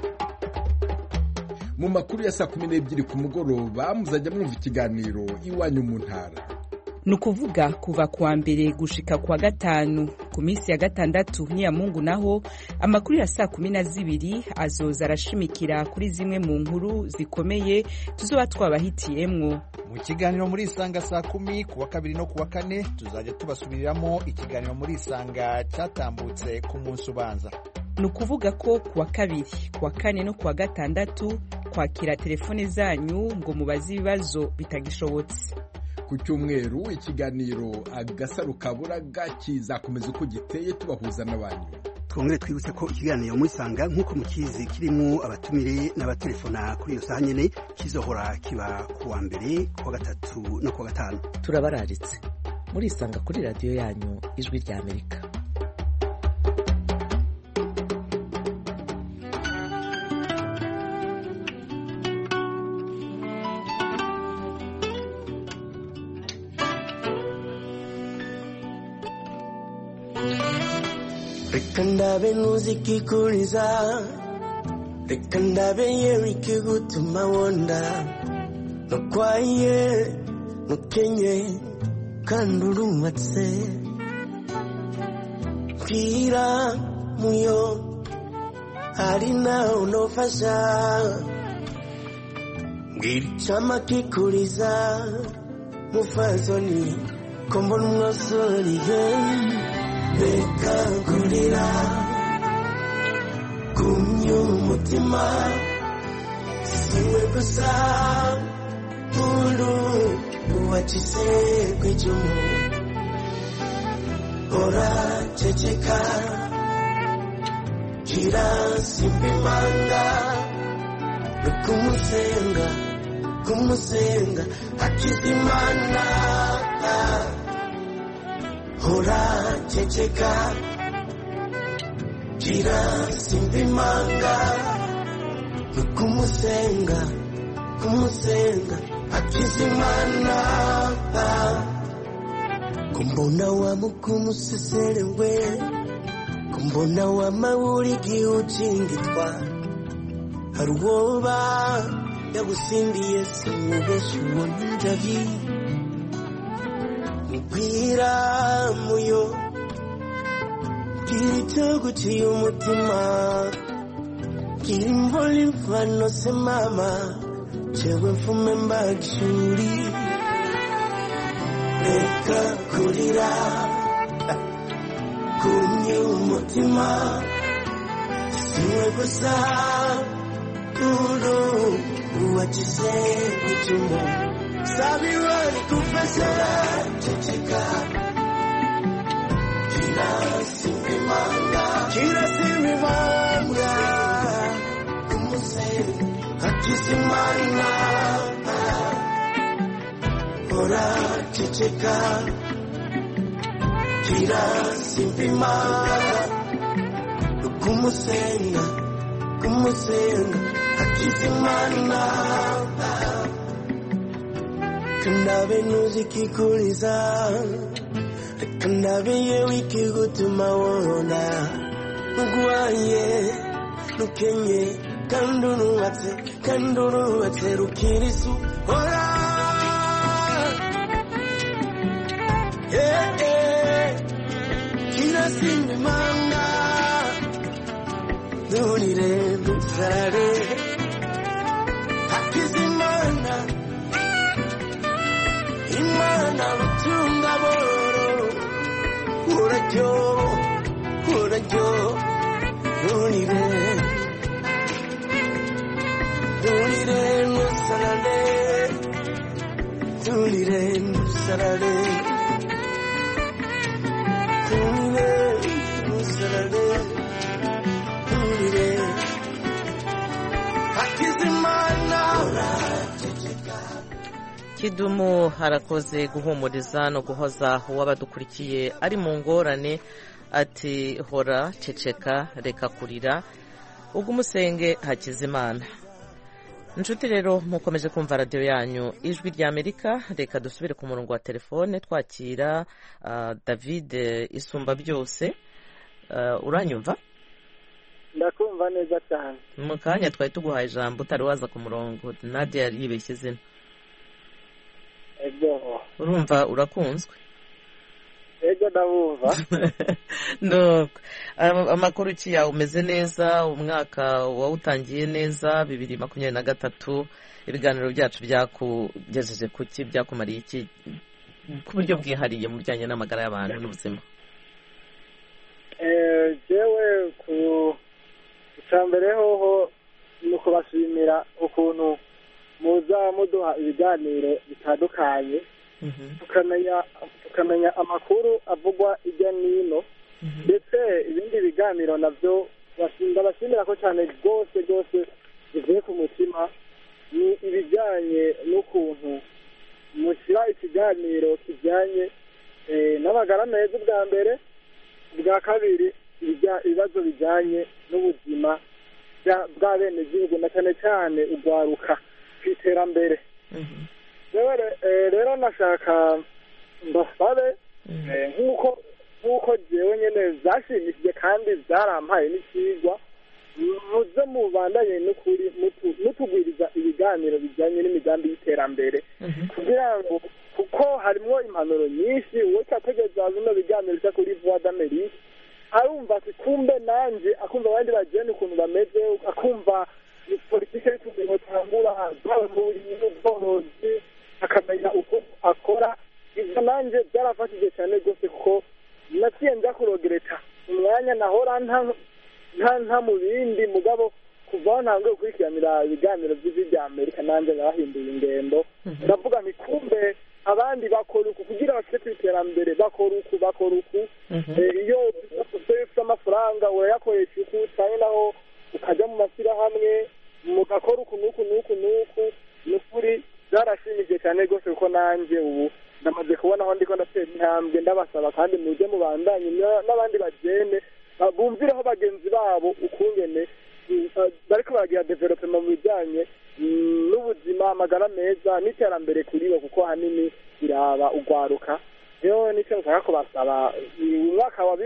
Mu makuru ya saa 12 ku mugoroba muzajya mwumva ikiganiro iwanyu mu ntara. Nukuvuga kuva kuwa mbere gushika kuwa gatanu, ku minsi ya gatandatu ni ya Mungu naho amakuru ya saa 12 azoza arashimikira kuri zimwe mu nkuru zikomeye tuzoba twabahitiyemwo. Mu kiganiro muri Isanga saa 10 kuwa kabiri no kuwa kane tuzajya tubasubiriramo ikiganiro muri Isanga cyatambutse ku munsi ubanza. Nukuvuga ko kuwa kabiri, kuwa kane no kuwa gatandatu kwakira telefone zanyu ngo mubaze ibibazo bitagishobotse. Ku cyumweru ikiganiro agasaro kaburaga kizakomeza uko giteye tubahuza n'abantu. Twongere twibutse ko ikiganiro muri Isanga nk'uko mukizi kirimo abatumire n'abatelefona kuri iyo saha nyene kizohora kiba kuwa mbere, kuwa gatatu no kuwa gatanu. Turabararitse muri Isanga kuri radiyo yanyu ijwi rya Amerika. Rekandabe nuzikikuliza, rekandabe yewe ikigutuma wonda, nokwaye nukenye kandurumatse, kwira muyo harina unofasha, ngirichama kikuliza mufazoni kombona mwasoli Beka kurira kumyo mutima siwe gusa ulu uwachise kwijumu ora checheka kira simpimanga kumusenga akizimana Hora checheka Jira simpimanga Kumusenga Hakizimana kumbona wa mukumu seselewe kumbona wa mawuri giuchingitwa haruwoba yagusimbiye simugesha uwonjavi mubwira muyo kiritogo cy'umutima kirimboli mfano se mama chewe mfume mbagishuri reka kurira kumye umutima siwe gusa uru uwagize icumu sabira nikufesera ceceka kirasimimanga kumuse Hakizimana ora ceceka kirasimimanga kumusenga Hakizimana kandabe nuzikikuliza kandabe yewe ikigutuma wona ugwaye nukenye kanduruwatse rukirisu ora kirasimimanga nurire dusarare Hakizimana imana rutunga boro urajyo nurire nusarare Kidumu harakoze guhumuriza no guhoza uwabadukurikiye ari mu ngorane ati hora ceceka reka kurira ubwo umusenge Hakizimana. Inshuti rero mukomeje kumva radio yanyu ijwi rya Amerika, reka dusubire ku murongo wa telefone twakira David Isumba byose. Uranyumva? Ndakumva neza cyane. Mu kanya twari tuguhaye ijambo utari waza ku murongo, Nadia yari yibeshye izina. Ego. Urumva urakunzwe? Ego ndabumva. No. Amakuru ki yawe umeze neza, umwaka wawutangiye neza 2023, ibiganiro byacu byakugejeje kuki, byakumariye iki ku buryo bwihariye mu bijyanye n'amagara y'abantu n'ubuzima? Jewe ku cyambere hoho no kubashimira ukuntu muza muduha ibiganiro bitandukanye tukamenya amakuru avugwa ijya nino ndetse ibindi biganiro nabyo ndabashimira ko cyane rwose bivuye ku mutima ni ibijyanye n'ukuntu mushyira ikiganiro kijyanye n'amagara meza bwa mbere, bwa kabiri ibibazo bijyanye n'ubuzima bwa bene gihugu na cyane cyane ugwaruka ku iterambere. Rero nashaka mbasabe nk'uko jewe nyene zashimishije kandi byarampaye n'ikigwa, muze mubandanye n'ukuri mutugwiriza ibiganiro bijyanye n'imigambi y'iterambere kugira ngo, kuko harimwo impanuro nyinshi. uwo cyategeza bino biganiro bya kuri Voix d'Amerique arumva ati kumbe nanje, akumva abandi bagene ukuntu bameze, akumva politike y'ukuntu tangura n'ubworozi, akamenya uko akora. Ibyo nanje byarafashije cyane rwose kuko naciye nja kurogereta umwanya nahora nta mu bindi, mugabo kuva aho ntangiye gukurikiranira ibiganiro by'ijwi rya Amerika nanjye nabahinduye ingendo, ndavuga nti kumbe abandi bakora uku kugira bashike ku iterambere, bakora uku iyo ufite amafaranga urayakoresha uku cyane, naho ukajya mu mashyirahamwe mugakora uku n'uku n'ukuri byarashimije cyane rwose kuko nanjye ubu ndamaze kubona aho ndiko ndatera intambwe. Ndabasaba kandi mujye mubandanye n'abandi bagene bumvireho bagenzi babo ukungene bariko baragira development mu bijyanye n'ubuzima amagara meza n'iterambere kuri bo kuko ahanini biraba ugwaruka rero nicyo nshaka kubasaba umwaka wa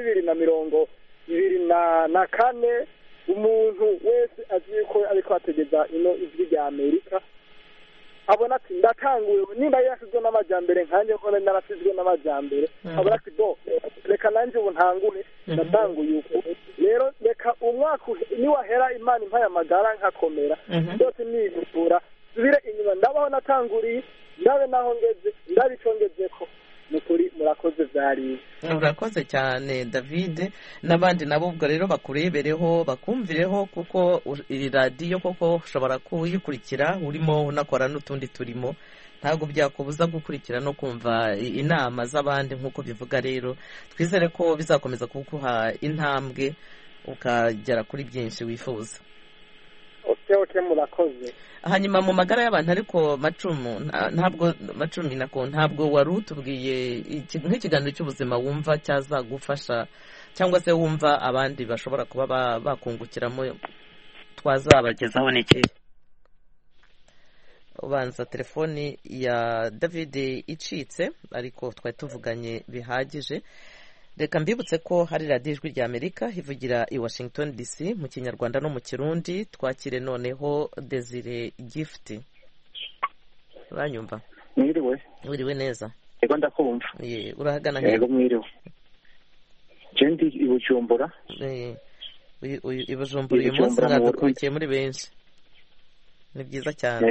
2024 umuntu wese azi ko ariko ategeza ino ijwi rya Amerika abona ati ndatanguye nimba yasizwe n'amajyambere nkanje ko narasizwe n'amajyambere abona ati bo reka nanjye ubu ntangure ndatanguye uko rero reka umwaka niwahera imana impaya amagara nkakomera byose nigukura subire inyuma ndabaho natanguriye ndabe naho ngeze ndabicongezeko nukuri murakoze vyari urakoze cyane David n'abandi nabo ubwo rero bakurebereho bakumvireho kuko iri radiyo koko ushobora kuyikurikira urimo unakora n'utundi turimo ntabwo byakubuza gukurikira no kumva inama z'abandi nk'uko bivuga rero twizere ko bizakomeza kuguha intambwe ukagera kuri byinshi wifuza oke murakoze hanyuma mu magara y'abantu ariko ntabwo wari utubwiye nk'ikiganiro cy'ubuzima wumva cyazagufasha cyangwa se wumva abandi bashobora kuba bakungukiramo twazabagezaho n'iki ubanza telefoni ya David icitse ariko twari tuvuganye bihagije reka mbibutse ko hari radiyo ijwi rya Amerika ivugira i Washington DC mu kinyarwanda no mu kirundi twakire noneho Desire Gift uranyumva mwiriwe neza yego ndakumva urahagana yego mwiriwe jendi i Bujumbura i Bujumbura uyu munsi mwadukurikiye muri benshi ni byiza cyane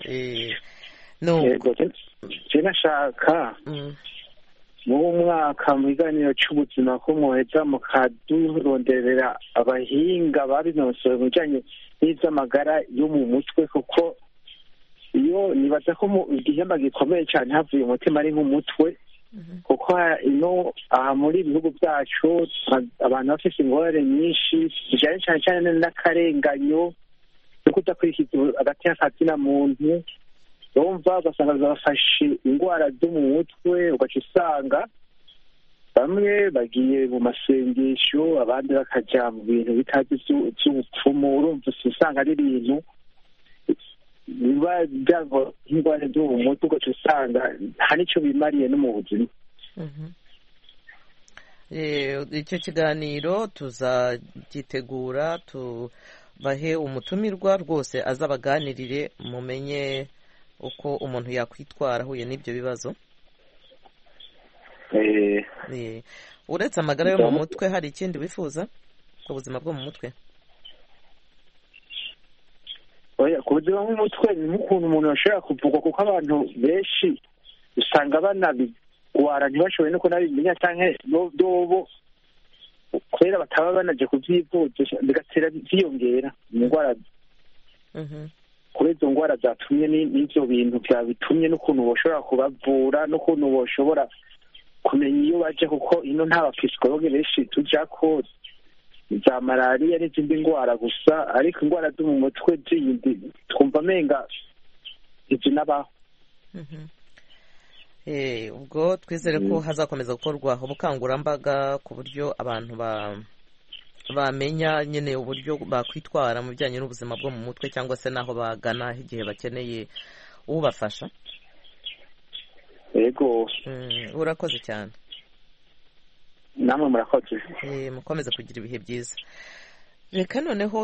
yego je nashaka mu mwaka mu biganiro cy'ubuzima ko mwoheza mukaduronderera abahinga babinosoye mu bijyanye n'iby'amagara yo mu mutwe kuko iyo nibaza ko igihemba gikomeye cyane havuye umutima ari nk'umutwe kuko ino aha muri ibihugu byacu abantu bafite ingorane nyinshi bijyanye cyane cyane n'akarenganyo no kudakurikiza hagati y'akazina muntu bumva ugasanga zabafashe indwara zo mu mutwe ugaca usanga bamwe bagiye mu masengesho abandi bakajya mu bintu bitazi by'ubupfumu urumva usanga ari ibintu biba byava indwara zo mu mutwe ugaca usanga nta n'icyo bimariye no mu buzima icyo kiganiro tuzagitegura tubahe umutumirwa rwose azabaganirire mumenye uko umuntu yakwitwara ahuye n'ibyo bibazo uretse amagara yo mu mutwe hari ikindi wifuza ku buzima bwo mu mutwe ku buzima bwo mu mutwe ni nk'ukuntu umuntu ashobora kuvugwa kuko abantu benshi usanga banabigwara ntibashobore no kunabimenya cyangwa dobo kubera bataba banaje kubyivuza bigatera byiyongera indwara kuri izo ndwara zatumye n'ibyo bintu byabitumye n'ukuntu boshobora kubavura n'ukuntu boshobora kumenya iyo baje kuko ino nta bapisikologe benshi tujya ko za malariya n'izindi ndwara gusa ariko indwara zo mu mutwe zindi twumva amenga izinabaho ubwo twizere ko hazakomeza gukorwa ubukangurambaga ku buryo abantu bamenya nyine uburyo bakwitwara mu bijyanye n'ubuzima bwo mu mutwe cyangwa se n'aho bagana igihe bakeneye ubafasha yego urakoze cyane namwe murakoze mukomeze kugira ibihe byiza reka noneho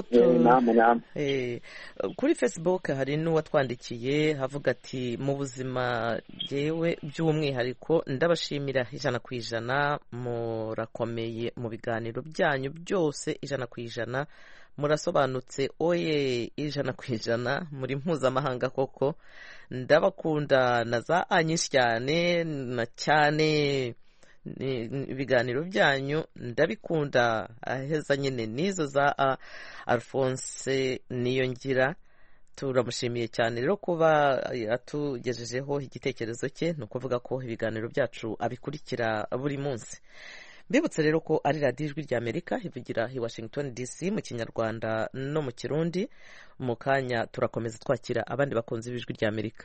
kuri Facebook hari n'uwatwandikiye havuga ati mu buzima yewe by'umwihariko ndabashimira 100% murakomeye mu biganiro byanyu byose 100% murasobanutse oye 100% muri mpuzamahanga koko ndabakunda na za anyinshi cyane na cyane ibiganiro byanyu ndabikunda aheza nyine nizo za Alphonse Niyongira turamushimiye cyane rero kuba atugejejeho igitekerezo cye ni ukuvuga ko ibiganiro byacu abikurikira buri munsi mbibutse rero ko ari radiyo ijwi rya Amerika ivugira i Washington DC mu kinyarwanda no mu kirundi mu kanya turakomeza twakira abandi bakunzi b'ijwi rya Amerika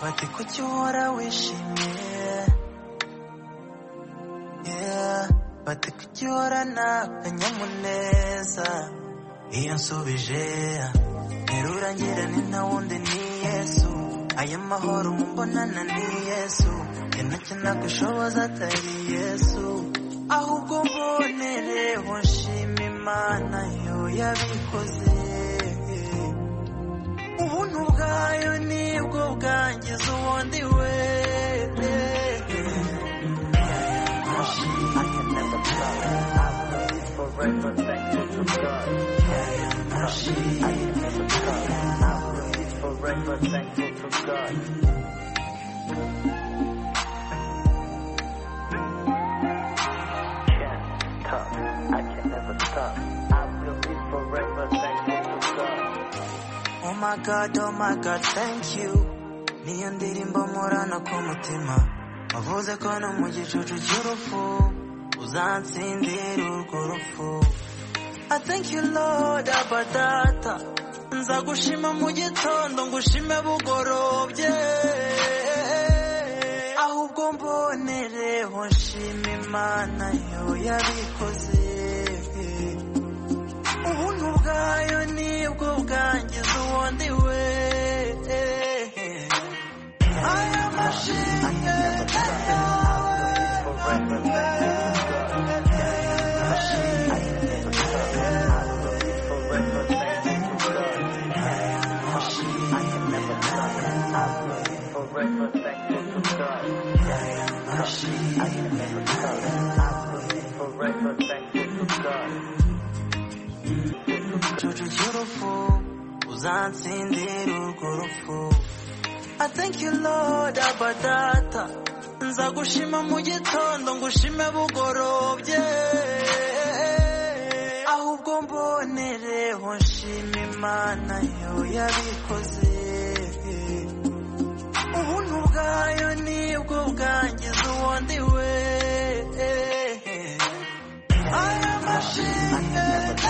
bati kuki uhora wishimye, bati kuki uhorana akanyamuneza. Iyo nsubije nterura ngira ni nta wundi ni Yesu, aya mahoro mumbonana ni Yesu, ntacyo nagushoboza atari Yesu, ahubwo mbonereho nshima Imana yo yabikoze. Ubuntu bwayo nibwo bwangiza ubundi we. Oh my God, thank you. Niyo ndirimbo murana ku mutima, wavuze ko no mu gicucu cy'urupfu uzansindira urwo rupfu. I thank you Lord Abba Data, nzagushima mu gitondo ngushime bugorobye, ahubwo mbonereho nshima Imana yo yabikoze. Ubuntu bwayo nibwo bwangiza ubundi we. Aya mashimwe I thank you Lord Abba Data, nzagushima mu gitondo ngushime bugorobye, ahubwo mbonereho nshima Imana yo yabikoze. Ubuntu bwayo nibwo bwangiza ubundi we. Aya mashimwe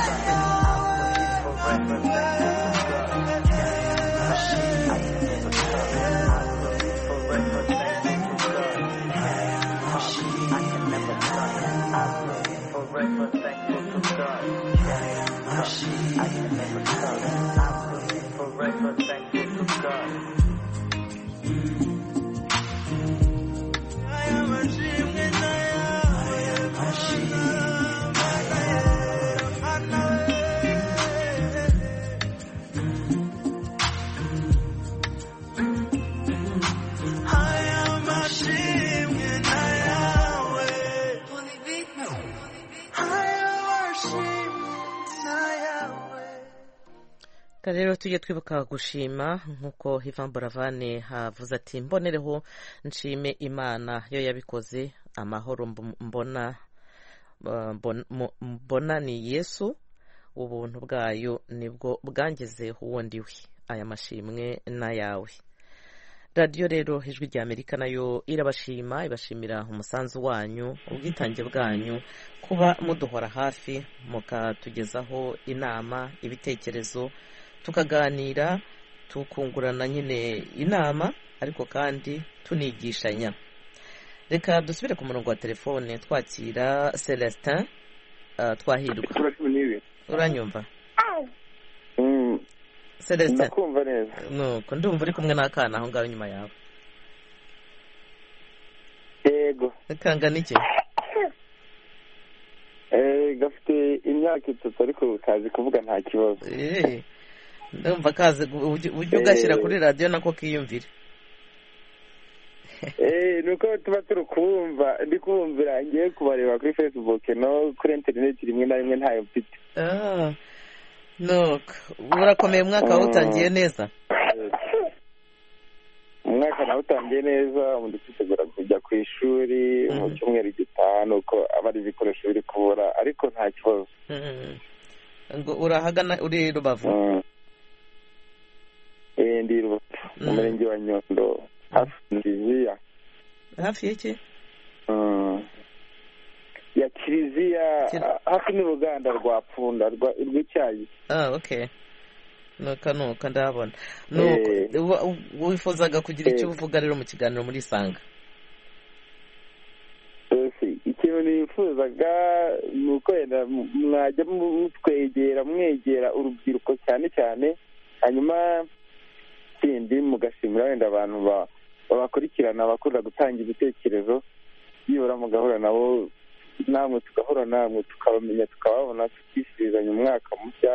rero tujye twibuka gushima nk'uko Ivan Boravane havuze ati mbonereho nshime Imana yo yabikoze, amahoro mbona ni Yesu, ubuntu bwayo nibwo bwangize uwundi we. Aya mashimwe n'ayawe. radiyo rero ijwi rya Amerika nayo irabashima, ibashimira umusanzu wanyu, ubwitange bwanyu, kuba muduhora hafi mukatugezaho inama, ibitekerezo, tukaganira, tukungurana nyine inama, ariko kandi tunigishanya. Reka dusubire ku murongo wa telefone twakira Celestin Twahirwa. Uranyumva? Celestin, ndakumva neza. Nuko ndumva uri kumwe n'akana aho ngaho inyuma yawe. Yego. Kangana iki? Gafite imyaka 3 ariko kazi kuvuga nta kibazo. Ndumva kaze ujye ugashyira kuri radio nako kiyumvire. Nuko tuba turi kumva, ndi kumvira ngiye kubareba kuri Facebook no kuri internet rimwe na rimwe ntayo mfite. Nuko urakomeye, umwaka utangiye neza? Umwaka nawe utangiye neza, umuntu twitegura kujya ku ishuri mu cyumweru gitaha, nuko abari ibikoresho biri kubura, ariko nta kibazo. Ngo urahagana uri Rubavu? Ndi Rubavu, mu murenge wa Nyondo, hafi Kiliziya. Hafi y'iki? Ya Kiliziya, hafi n'uruganda rwa Pfunda rw'icyayi. Okay. nuka ndabona wifuzaga kugira icyo uvuga rero mu kiganiro muri Isanga? ikintu nifuzaga ni uko wenda mwajya mwegera urubyiruko cyane cyane, hanyuma ikindi mugashimira wenda abantu babakurikirana bakunda gutanga ibitekerezo, byibura mugahura nabo, namwe tugahura namwe tukabamenya tukababona, tukifuzanya umwaka mushya.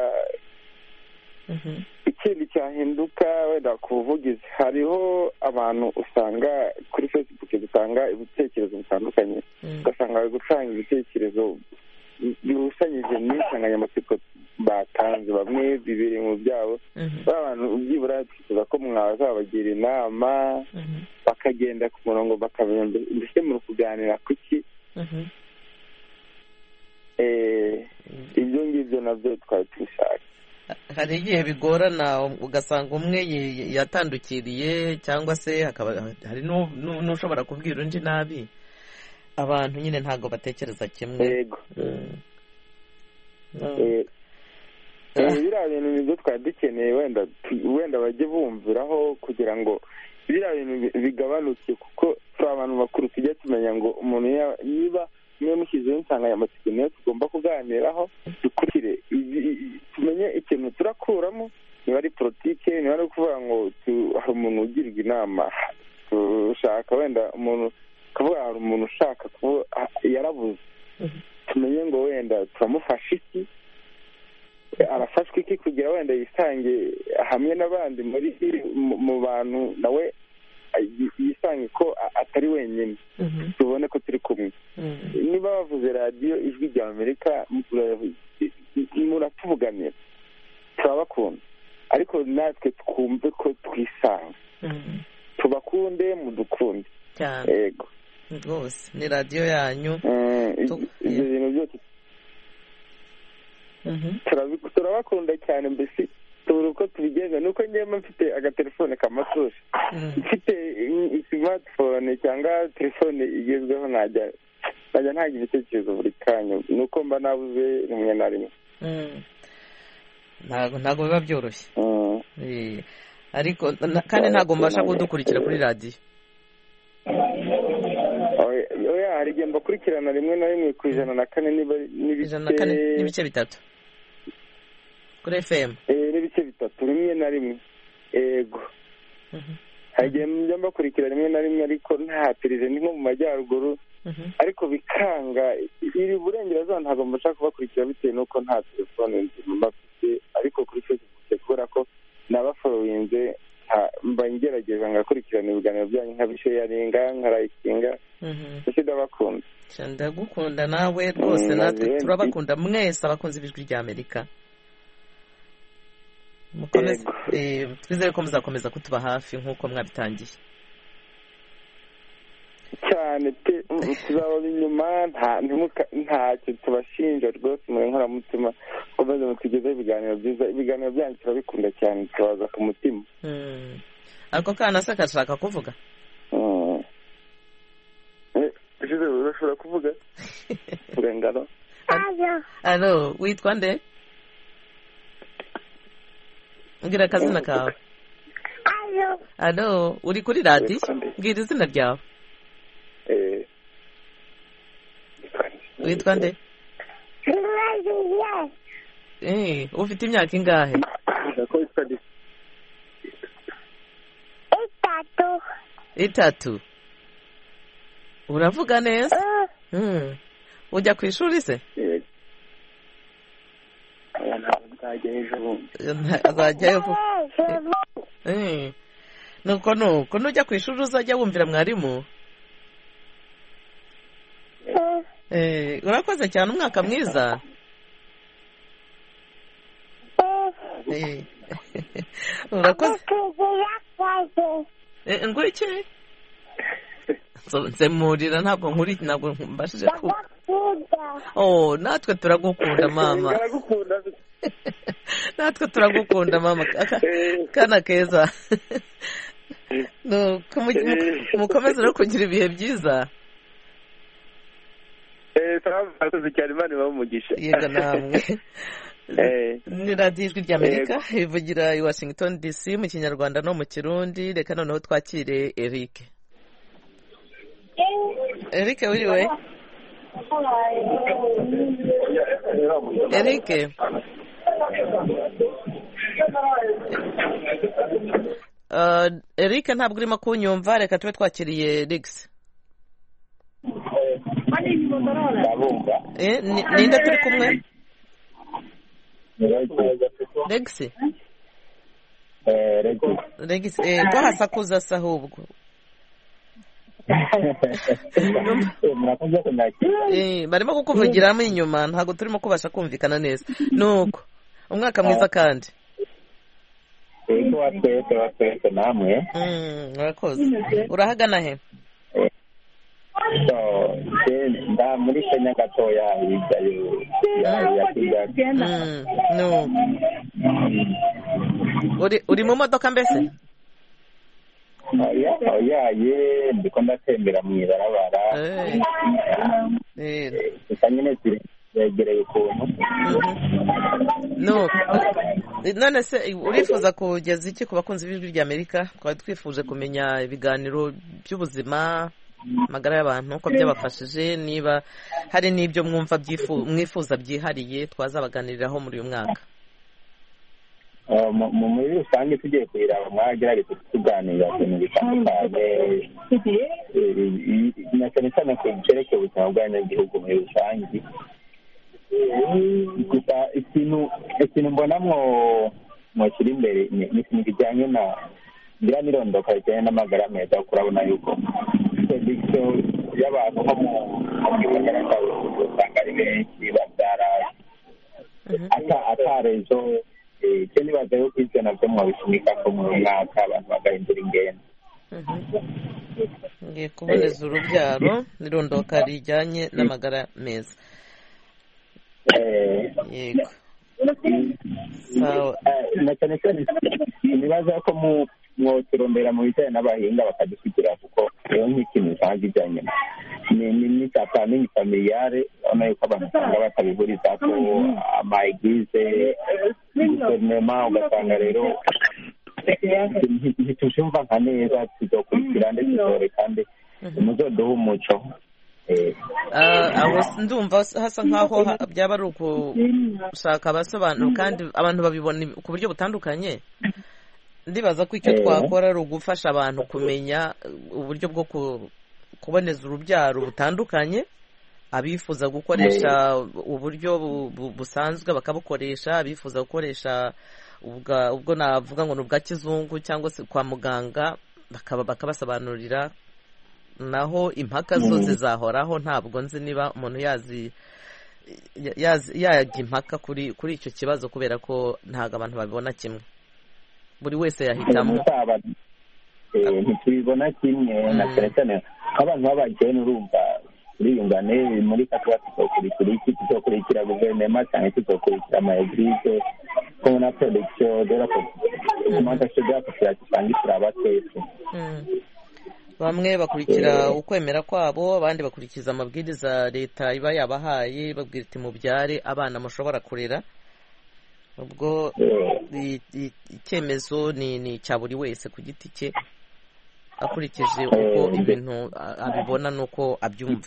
Ikindi cyahinduka wenda ku buvugizi, hariho abantu usanga kuri Facebook dutanga ibitekerezo bitandukanye, ugasanga bari gutanga ibitekerezo birusanyije n'insanganyamatsiko batanze, bamwe bibiri mu byabo. Abantu byibura twifuza ko mwazabagira inama bakagenda ku murongo, bakamenya mbese muri kuganira kuki. Ibyo ngibyo nabyo twari tubishaka. Hari igihe bigorana ugasanga umwe yatandukiriye, cyangwa se hari n'ushobora kubwira undi nabi. Abantu nyine ntabwo batekereza kimwe. Yego. Biriya bintu nibyo twari dukeneye, wenda bajye bumviraho kugira ngo biriya bintu bigabanuke, kuko turi abantu bakuru tujya tumenya ngo umuntu niba niyo mushyizeho insanganyamatsiko niyo tugomba kuganiraho, dukurikire tumenye ikintu turakuramo, niba ari politike, niba ari ukuvuga ngo hari umuntu ugirwa inama, dushaka wenda umuntu akavuga hari umuntu ushaka kuba yarabuze, tumenye ngo wenda turamufasha iki, arafashwa iki, kugira wenda yisange hamwe n'abandi mu bantu, nawe yisange ko atari wenyine, tubone ko turi kumwe. Niba bavuze radiyo Ijwi rya Amerika muratuvuganira, turabakunda, ariko natwe twumve ko twisanga, tubakunde mudukunde. Yego rwose ni radiyo yanyu. Ibyo bintu byose turabakunda cyane, mbese tubura uko tubigenza. nuko njyewe mfite agatelefone k'amatushe, mfite smartphone cyangwa telefone igezweho, najya ntagira ibitekerezo buri kanya, nuko mba nabuze rimwe na rimwe. ntabwo biba byoroshye, ariko kandi ntabwo mbasha kudukurikira kuri radiyo. hari igihe mbakurikirana rimwe na rimwe ku 104 n'ibice bitatu kuri FM, n'ibice bitatu rimwe na rimwe. Yego, hari igihe njya mbakurikira rimwe na rimwe, ariko nta televiziyo, ni nko mu majyaruguru, ariko bikanga. iri burengerazuba ntabwo mbasha kubakurikira bitewe n'uko nta telefone nzima bafite, ariko kuri Facebook kubera ko nabaforowinze, mba ngerageza ngakurikirana ibiganiro byanyu, nkabisheyaringa, nkarayikinga. Ese ndabakunda. Ndagukunda nawe rwose, natwe turabakunda mwese abakunzi b'Ijwi rya Amerika. Twizere ko muzakomeza kutuba hafi nk'uko mwabitangiye cyane pe. tuzaba inyuma, ntacyo tubashinja rwose, muri nkoramutima komeze mutugezeho ibiganiro byiza. ibiganiro byanyu turabikunda cyane, tubaza ku mutima. ako kana se kashaka kuvuga? urashobora kuvuga? Urengano. Alo, witwa nde? Mbwira akazina kawe. Alo, uri kuri radiyo? Mbwira izina ryawe. Witwa nde? Ufite imyaka ingahe? 3. Uravuga neza? Ujya ku ishuri se? Azajyayo. Nuko nujya ku ishuri uzajya wumvira mwarimu. Urakoze cyane, umwaka mwiza. Urakoze. Ngo iki? Nsemurira, ntabwo mbashije ku. Natwe turagukunda mama. Natwe turagukunda mama, kana keza. Mukomeze no kugira ibihe byiza. Turabakoze cyane, Imana ibahe umugisha. Yego namwe. ni radiyo ijwi ry'amerika ivugira i Washington DC mu kinyarwanda no mu kirundi. Reka noneho twakire Eric. Eric wiriwe? Eric Eric ntabwo urimo kunyumva. Reka tube twakiriye Rex. Ninde turi kumwe? Rex Rex twahasakuza se ahubwo barimo kukuvugiramo inyuma ntabwo turimo kubasha kumvikana neza. Nuko umwaka mwiza kandi twese namwe murakoze. Urahagana he? nda muri Kenya gatoya hirya ya Kigali. Uri mu modoka mbese? Oya ndiko ndatembera mu ibarabara. Gusa nyine yegereye ukuntu. None se urifuza kugeza iki ku bakunzi b'ijwi ry'Amerika? Twari twifuje kumenya ibiganiro by'ubuzima, amagara y'abantu uko byabafashije, niba hari n'ibyo mwumva mwifuza byihariye twazabaganiriraho muri uyu mwaka. Muri rusange tugiye kurira mwagerageza tuganira ku bintu bitandukanye na cyane cyane ku byerekeye ubuzima bw'abanyagihugu muri rusange. Gusa ikintu mbona mwashyira imbere ni ikintu kijyanye ngira n'irondoka rijyanye n'amagara meza, kuko urabona yuko prediction y'abantu nko mu gihugu usanga ari benshi babyara atarezo. Icyo nibaza yuko ibyo nabyo mwabishimika ko mu mwaka abantu bagahindura ingendo. Ngiye kuboneza urubyaro n'irondoka rijyanye n'amagara meza. Yego. Na cyane cyane nibaza ko mwoturondera mu bijyanye n'abahinga bakadushyikira, kuko rero nk'ikintu usanga ijyanye ni planning familiale, urabona yuko abantu usanga batabihuriza ko amaeglise guverinoma, ugasanga rero ntitubyumva nka neza. Tuzokurikira ndetse tutore kandi muzoduha umuco. Aho ndumva hasa nkaho byaba ari ukushaka abasobanuro kandi abantu babibona ku buryo butandukanye. Ndibaza ko icyo twakora ari ugufasha abantu kumenya uburyo bwo kuboneza urubyaro butandukanye. Abifuza gukoresha uburyo busanzwe bakabukoresha, abifuza gukoresha ubwo navuga ngo ni ubwa kizungu cyangwa se kwa muganga bakabasobanurira. Naho impaka zo zizahoraho, ntabwo nzi niba umuntu yajya impaka kuri icyo kibazo, kubera ko ntabwo abantu babibona kimwe. Buri wese yahitamo. Ntitubibona kimwe, na cyane cyane abantu b'abageni urumva uriyungane muri katuba tuzokurikira guverinoma cyane tuzokurikira amaeglise ko na production de la augmentation de la population sangira abatetse. Bamwe bakurikira ukwemera kwabo, abandi bakurikiza amabwiriza leta iba yabahaye, babwira iti mubyare abana mushobora kurera. Ubwo icyemezo ni cya buri wese ku giti cye, akurikije uko ibintu abibona n'uko abyumva.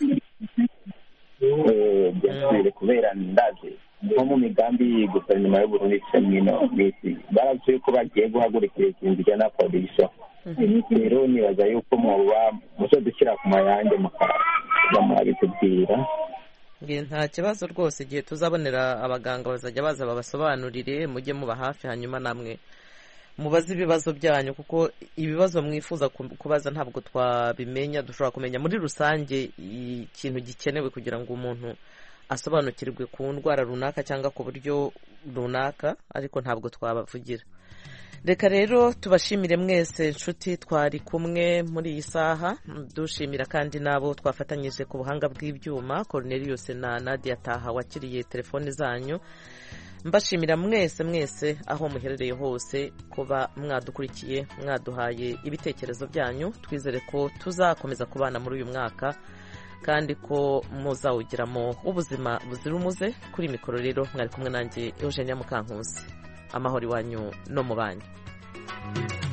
Kubera ndazi nko mu migambi guverinoma y'u Burundi cyangwa n'isi baravuye ko bagiye guhagurukira ikintu kijyana na production. Rero nibaza yuko muzo dushyira ku mayange mukabitubwira. Nta kibazo rwose, igihe tuzabonera abaganga bazajya baza babasobanurire, mujye muba hafi, hanyuma namwe mubaze ibibazo byanyu, kuko ibibazo mwifuza kubaza ntabwo twabimenya. Dushobora kumenya muri rusange ikintu gikenewe kugira ngo umuntu asobanukirwe ku ndwara runaka cyangwa ku buryo runaka, ariko ntabwo twabavugira. Reka rero tubashimire mwese inshuti twari kumwe muri iyi saha, dushimira kandi nabo twafatanyije ku buhanga bw'ibyuma, Cornelius na Nadia Taha wakiriye telefoni zanyu. Mbashimira mwese aho muherereye hose kuba mwadukurikiye, mwaduhaye ibitekerezo byanyu. Twizere ko tuzakomeza kubana muri uyu mwaka kandi ko muzawugiramo ubuzima buzira umuze. Kuri mikoro rero mwari kumwe nanjye Eugenia Mukankusi. Amahoro iwanyu no mu banyu.